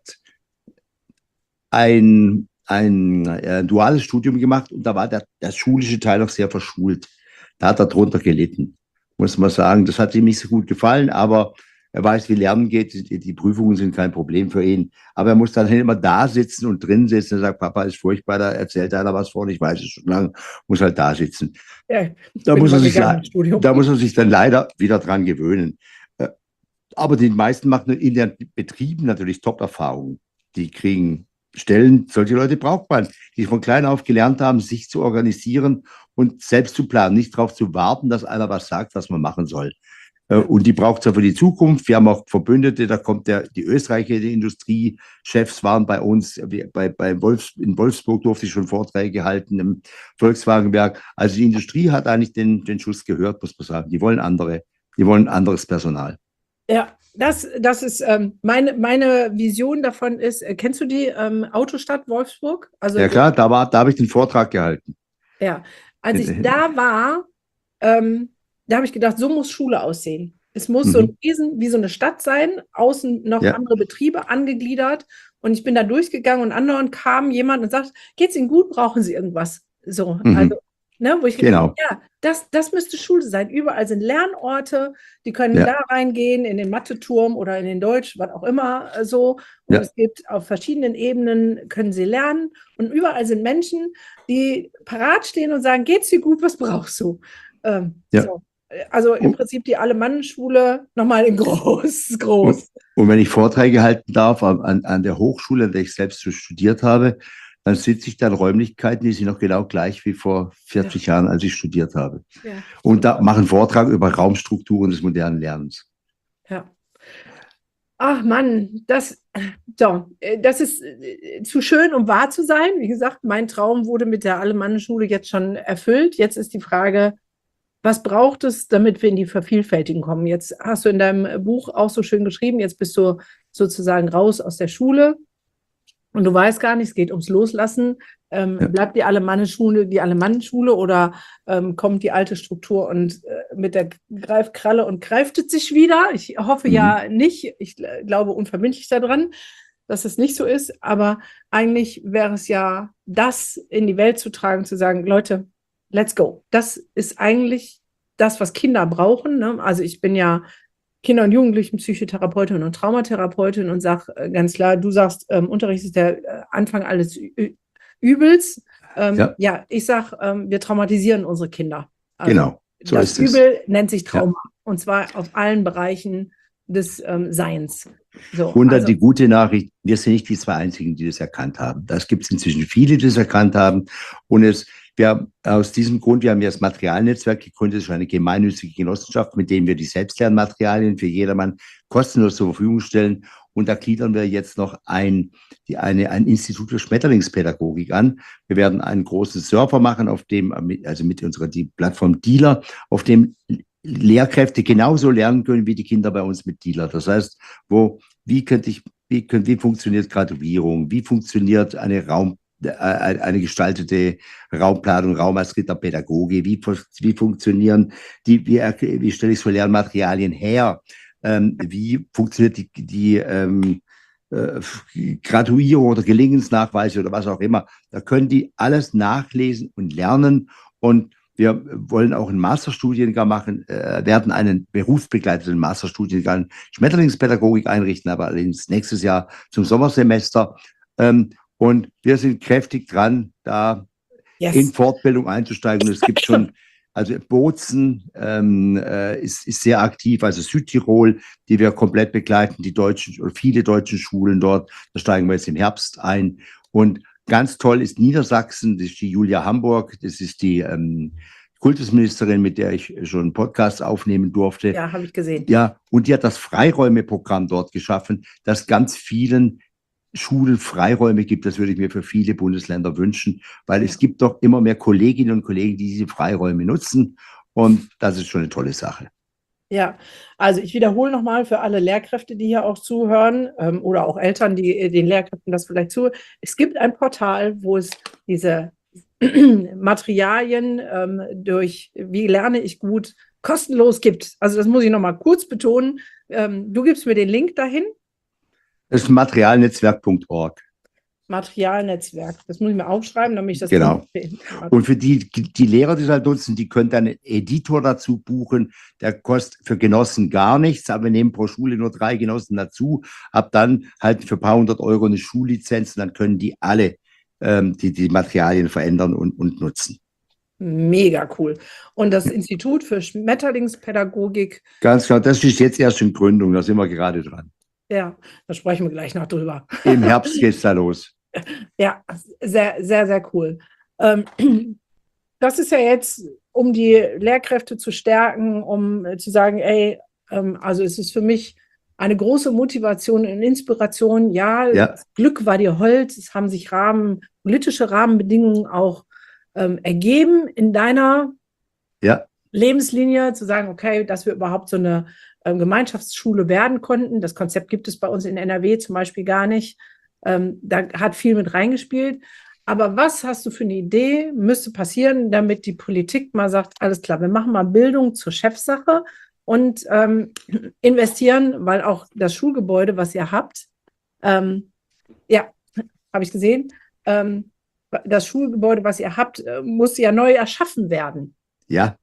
ein duales Studium gemacht und da war der schulische Teil auch sehr verschult. Da hat er drunter gelitten, muss man sagen. Das hat ihm nicht so gut gefallen, aber er weiß, wie Lernen geht. Die Prüfungen sind kein Problem für ihn. Aber er muss dann immer da sitzen und drin sitzen. Er sagt, Papa ist furchtbar, da erzählt einer was vor, ich weiß es schon lange, muss halt da sitzen. Ja, da muss er sich dann leider wieder dran gewöhnen. Aber die meisten machen in den Betrieben natürlich Top-Erfahrungen. Die kriegen Stellen, solche Leute braucht man, die von klein auf gelernt haben, sich zu organisieren und selbst zu planen, nicht darauf zu warten, dass einer was sagt, was man machen soll. Und die braucht es ja für die Zukunft. Wir haben auch Verbündete, da kommt die österreichische Industriechefs waren bei uns, in Wolfsburg durfte ich schon Vorträge halten, im Volkswagenwerk. Also die Industrie hat eigentlich den Schuss gehört, muss man sagen. Die wollen anderes Personal. Ja, das ist meine Vision davon ist, kennst du die Autostadt Wolfsburg? Also, ja klar, da habe ich den Vortrag gehalten. Ja, als ich da war, da habe ich gedacht, so muss Schule aussehen. Es muss so ein Riesen, wie so eine Stadt sein, außen noch andere Betriebe angegliedert. Und ich bin da durchgegangen und andauernd kam jemand und sagt, geht's Ihnen gut, brauchen Sie irgendwas? So, also, ne, wo ich gedacht, ja, das müsste Schule sein. Überall sind Lernorte, die können da reingehen, in den Matheturm oder in den Deutsch, was auch immer so. Und es gibt auf verschiedenen Ebenen, können sie lernen. Und überall sind Menschen, die parat stehen und sagen, geht's dir gut, was brauchst du? So. Also im Prinzip die Alemannenschule nochmal in groß. Und wenn ich Vorträge halten darf an der Hochschule, an der ich selbst studiert habe, dann sitze ich da in Räumlichkeiten, die sind noch genau gleich wie vor 40 Jahren, als ich studiert habe. Ja. Und da mache einen Vortrag über Raumstrukturen des modernen Lernens. Ja. Ach Mann, das ist zu schön, um wahr zu sein. Wie gesagt, mein Traum wurde mit der Alemannenschule jetzt schon erfüllt. Jetzt ist die Frage, was braucht es, damit wir in die Vervielfältigung kommen? Jetzt hast du in deinem Buch auch so schön geschrieben, jetzt bist du sozusagen raus aus der Schule und du weißt gar nicht, es geht ums Loslassen. Bleibt die Alemannenschule oder kommt die alte Struktur und mit der Greifkralle und greift es sich wieder? Ich hoffe ja nicht. Ich glaube unverbindlich daran, dass es nicht so ist. Aber eigentlich wäre es ja, das in die Welt zu tragen, zu sagen, Leute, let's go. Das ist eigentlich das, was Kinder brauchen. Ne? Also ich bin ja Kinder- und Jugendlichen-Psychotherapeutin und Traumatherapeutin und sage ganz klar, du sagst, Unterricht ist der Anfang alles Übels. Ich sage, wir traumatisieren unsere Kinder. Also genau, so das ist Übel nennt sich Trauma. Und zwar auf allen Bereichen des Seins. So, Und dann also, die gute Nachricht, wir sind nicht die zwei Einzigen, die das erkannt haben. Das gibt es inzwischen viele, die das erkannt haben. Und wir aus diesem Grund, wir haben ja das Materialnetzwerk gegründet, das ist eine gemeinnützige Genossenschaft, mit dem wir die Selbstlernmaterialien für jedermann kostenlos zur Verfügung stellen. Und da gliedern wir jetzt noch ein Institut für Schmetterlingspädagogik an. Wir werden einen großen Server machen, auf dem, also mit unserer die Plattform Dealer, auf dem Lehrkräfte genauso lernen können wie die Kinder bei uns mit Dealer. Das heißt, wie funktioniert Graduierung? Wie funktioniert eine gestaltete Raumplanung, Raum als Ritterpädagoge? Wie funktionieren wie stelle ich so Lernmaterialien her? Wie funktioniert Graduierung oder Gelingensnachweise oder was auch immer? Da können die alles nachlesen und lernen. Und wir wollen auch einen Masterstudiengang machen, werden einen berufsbegleitenden Masterstudiengang Schmetterlingspädagogik einrichten, aber allerdings nächstes Jahr zum Sommersemester. Und wir sind kräftig dran, da in Fortbildung einzusteigen. Und es gibt schon, also Bozen ist sehr aktiv, also Südtirol, die wir komplett begleiten, die deutschen oder viele deutsche Schulen dort. Da steigen wir jetzt im Herbst ein. Und ganz toll ist Niedersachsen, das ist die Julia Hamburg, das ist die Kultusministerin, mit der ich schon einen Podcast aufnehmen durfte. Ja, habe ich gesehen. Ja, und die hat das Freiräume-Programm dort geschaffen, das ganz vielen Schulen Freiräume gibt. Das würde ich mir für viele Bundesländer wünschen, weil es gibt doch immer mehr Kolleginnen und Kollegen, die diese Freiräume nutzen. Und das ist schon eine tolle Sache. Ja, also ich wiederhole nochmal für alle Lehrkräfte, die hier auch zuhören oder auch Eltern, die den Lehrkräften das vielleicht zuhören. Es gibt ein Portal, wo es diese Materialien durch Wie lerne ich gut kostenlos gibt. Also das muss ich nochmal kurz betonen. Du gibst mir den Link dahin. Das ist materialnetzwerk.org. Materialnetzwerk. Das muss ich mir aufschreiben, damit ich das genau. Und für die Lehrer, die es halt nutzen, die können dann einen Editor dazu buchen. Der kostet für Genossen gar nichts, aber wir nehmen pro Schule nur 3 Genossen dazu. Ab dann halt für ein paar hundert Euro eine Schullizenz und dann können die alle die Materialien verändern und nutzen. Mega cool. Und das Institut für Schmetterlingspädagogik. Ganz genau, das ist jetzt erst in Gründung, da sind wir gerade dran. Ja, da sprechen wir gleich noch drüber. Im Herbst geht es da los. Ja, sehr, sehr, sehr cool. Das ist ja jetzt, um die Lehrkräfte zu stärken, um zu sagen, ey, also es ist für mich eine große Motivation und Inspiration. Ja, Glück war dir Hold. Es haben sich politische Rahmenbedingungen auch ergeben in deiner Lebenslinie, zu sagen, okay, dass wir überhaupt so eine Gemeinschaftsschule werden konnten. Das Konzept gibt es bei uns in NRW zum Beispiel gar nicht. Da hat viel mit reingespielt. Aber was hast du für eine Idee, müsste passieren, damit die Politik mal sagt, alles klar, wir machen mal Bildung zur Chefsache und investieren, weil auch das Schulgebäude, was ihr habt, habe ich gesehen, das Schulgebäude, was ihr habt, muss ja neu erschaffen werden. Ja.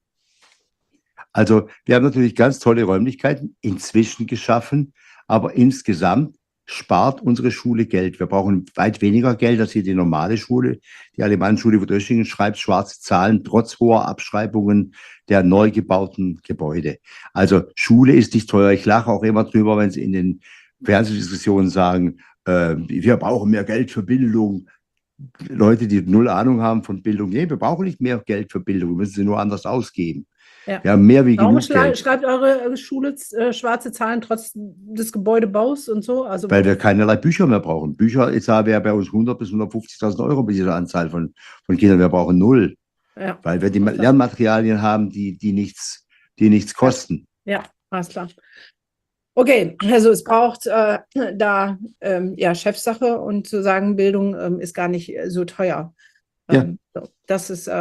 Also wir haben natürlich ganz tolle Räumlichkeiten inzwischen geschaffen, aber insgesamt spart unsere Schule Geld. Wir brauchen weit weniger Geld als hier die normale Schule. Die Alemannenschule Wuttöschingen schreibt schwarze Zahlen trotz hoher Abschreibungen der neu gebauten Gebäude. Also Schule ist nicht teuer. Ich lache auch immer drüber, wenn sie in den Fernsehdiskussionen sagen, wir brauchen mehr Geld für Bildung. Leute, die null Ahnung haben von Bildung, nee, wir brauchen nicht mehr Geld für Bildung, wir müssen sie nur anders ausgeben. Ja. Wir haben mehr wie Warum genug Geld. Schreibt eure Schule schwarze Zahlen trotz des Gebäudebaus und so? Also, weil wir keinerlei Bücher mehr brauchen. Bücher wäre bei uns 100.000 bis 150.000 Euro bei dieser Anzahl von Kindern. Wir brauchen 0. Ja. Weil wir die Lernmaterialien haben, die nichts kosten. Ja, alles klar. Okay, also es braucht Chefsache und zu sagen, Bildung ist gar nicht so teuer. So, das ist,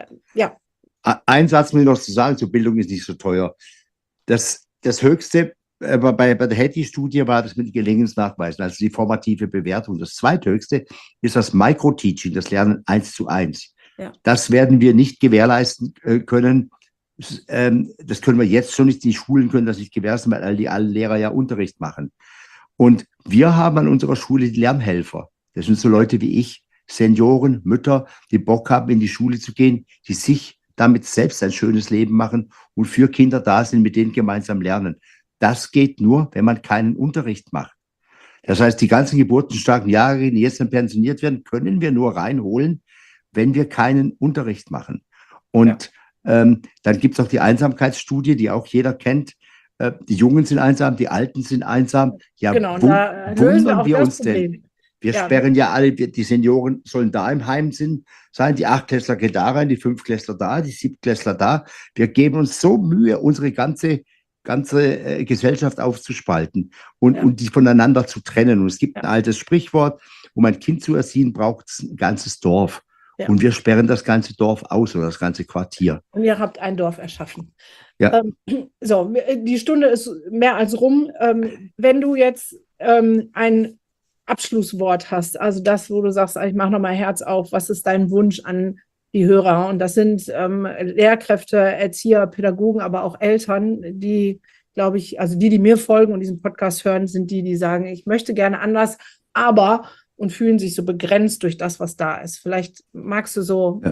Ein Satz muss ich noch zu sagen, zur Bildung ist nicht so teuer. Das Höchste bei der Hattie-Studie war das mit Gelingensnachweisen, also die formative Bewertung. Das Zweithöchste ist das Microteaching, das Lernen 1:1. Ja. Das werden wir nicht gewährleisten können. Das können wir jetzt schon nicht, die Schulen können das nicht gewährleisten, weil alle Lehrer ja Unterricht machen. Und wir haben an unserer Schule die Lernhelfer. Das sind so Leute wie ich, Senioren, Mütter, die Bock haben, in die Schule zu gehen, die sich damit selbst ein schönes Leben machen und für Kinder da sind, mit denen gemeinsam lernen. das geht nur, wenn man keinen Unterricht macht. Das heißt, die ganzen geburtenstarken Jahre, die jetzt dann pensioniert werden, können wir nur reinholen, wenn wir keinen Unterricht machen. Und dann gibt es auch die Einsamkeitsstudie, die auch jeder kennt. Die Jungen sind einsam, die Alten sind einsam. Ja, Genau, und da lösen wir wundern auch wir das uns denn? Problem. Wir sperren ja alle, die Senioren sollen da im Heim sein, die Achtklässler gehen da rein, die Fünftklässler da, die Siebtklässler da. Wir geben uns so Mühe, unsere ganze Gesellschaft aufzuspalten und die voneinander zu trennen. Und es gibt ein altes Sprichwort, um ein Kind zu erziehen, braucht es ein ganzes Dorf. Ja. Und wir sperren das ganze Dorf aus oder das ganze Quartier. Und ihr habt ein Dorf erschaffen. Ja. So, die Stunde ist mehr als rum. Wenn du jetzt ein Abschlusswort hast, also das, wo du sagst, ich mache nochmal Herz auf, was ist dein Wunsch an die Hörer? Und das sind Lehrkräfte, Erzieher, Pädagogen, aber auch Eltern, die, glaube ich, also die mir folgen und diesen Podcast hören, sind die sagen, ich möchte gerne anders, aber und fühlen sich so begrenzt durch das, was da ist. Vielleicht magst du so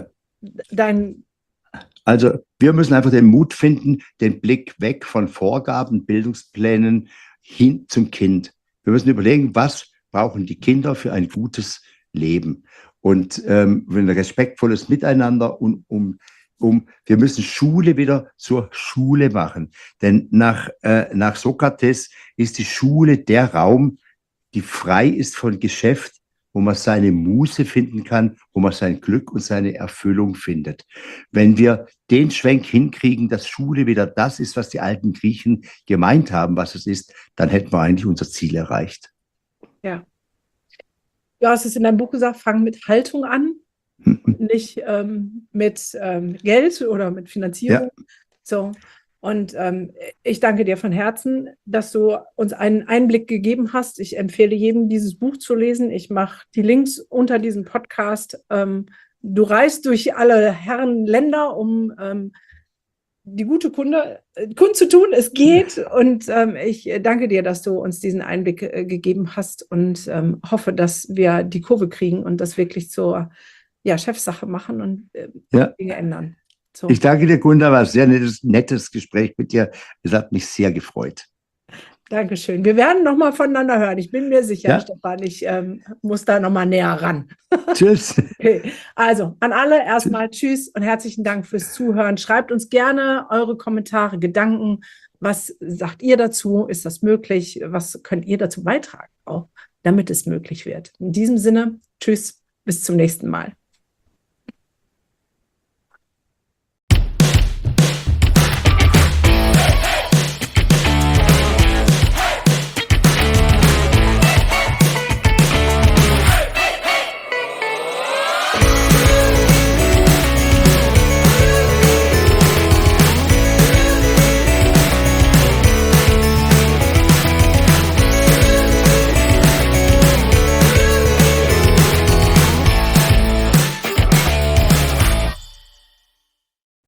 Also wir müssen einfach den Mut finden, den Blick weg von Vorgaben, Bildungsplänen hin zum Kind. Wir müssen überlegen, was brauchen die Kinder für ein gutes Leben und ein respektvolles Miteinander wir müssen Schule wieder zur Schule machen. Denn nach Sokrates ist die Schule der Raum, die frei ist von Geschäft, wo man seine Muße finden kann, wo man sein Glück und seine Erfüllung findet. Wenn wir den Schwenk hinkriegen, dass Schule wieder das ist, was die alten Griechen gemeint haben, was es ist, dann hätten wir eigentlich unser Ziel erreicht. Ja. Du hast es in deinem Buch gesagt, fang mit Haltung an, nicht mit Geld oder mit Finanzierung. Ja. So. Und ich danke dir von Herzen, dass du uns einen Einblick gegeben hast. Ich empfehle jedem, dieses Buch zu lesen. Ich mache die Links unter diesem Podcast. Du reist durch alle Herren Länder, um die gute Kunst zu tun. Es geht. Und ich danke dir, dass du uns diesen Einblick gegeben hast und hoffe, dass wir die Kurve kriegen und das wirklich zur Chefsache machen und Dinge ändern. So. Ich danke dir, Gunda, war ein sehr nettes Gespräch mit dir. Es hat mich sehr gefreut. Dankeschön. Wir werden noch mal voneinander hören. Ich bin mir sicher, Stefan. Ich muss da noch mal näher ran. Tschüss. Okay. Also, an alle erstmal Tschüss und herzlichen Dank fürs Zuhören. Schreibt uns gerne eure Kommentare, Gedanken. Was sagt ihr dazu? Ist das möglich? Was könnt ihr dazu beitragen, auch damit es möglich wird? In diesem Sinne, Tschüss, bis zum nächsten Mal.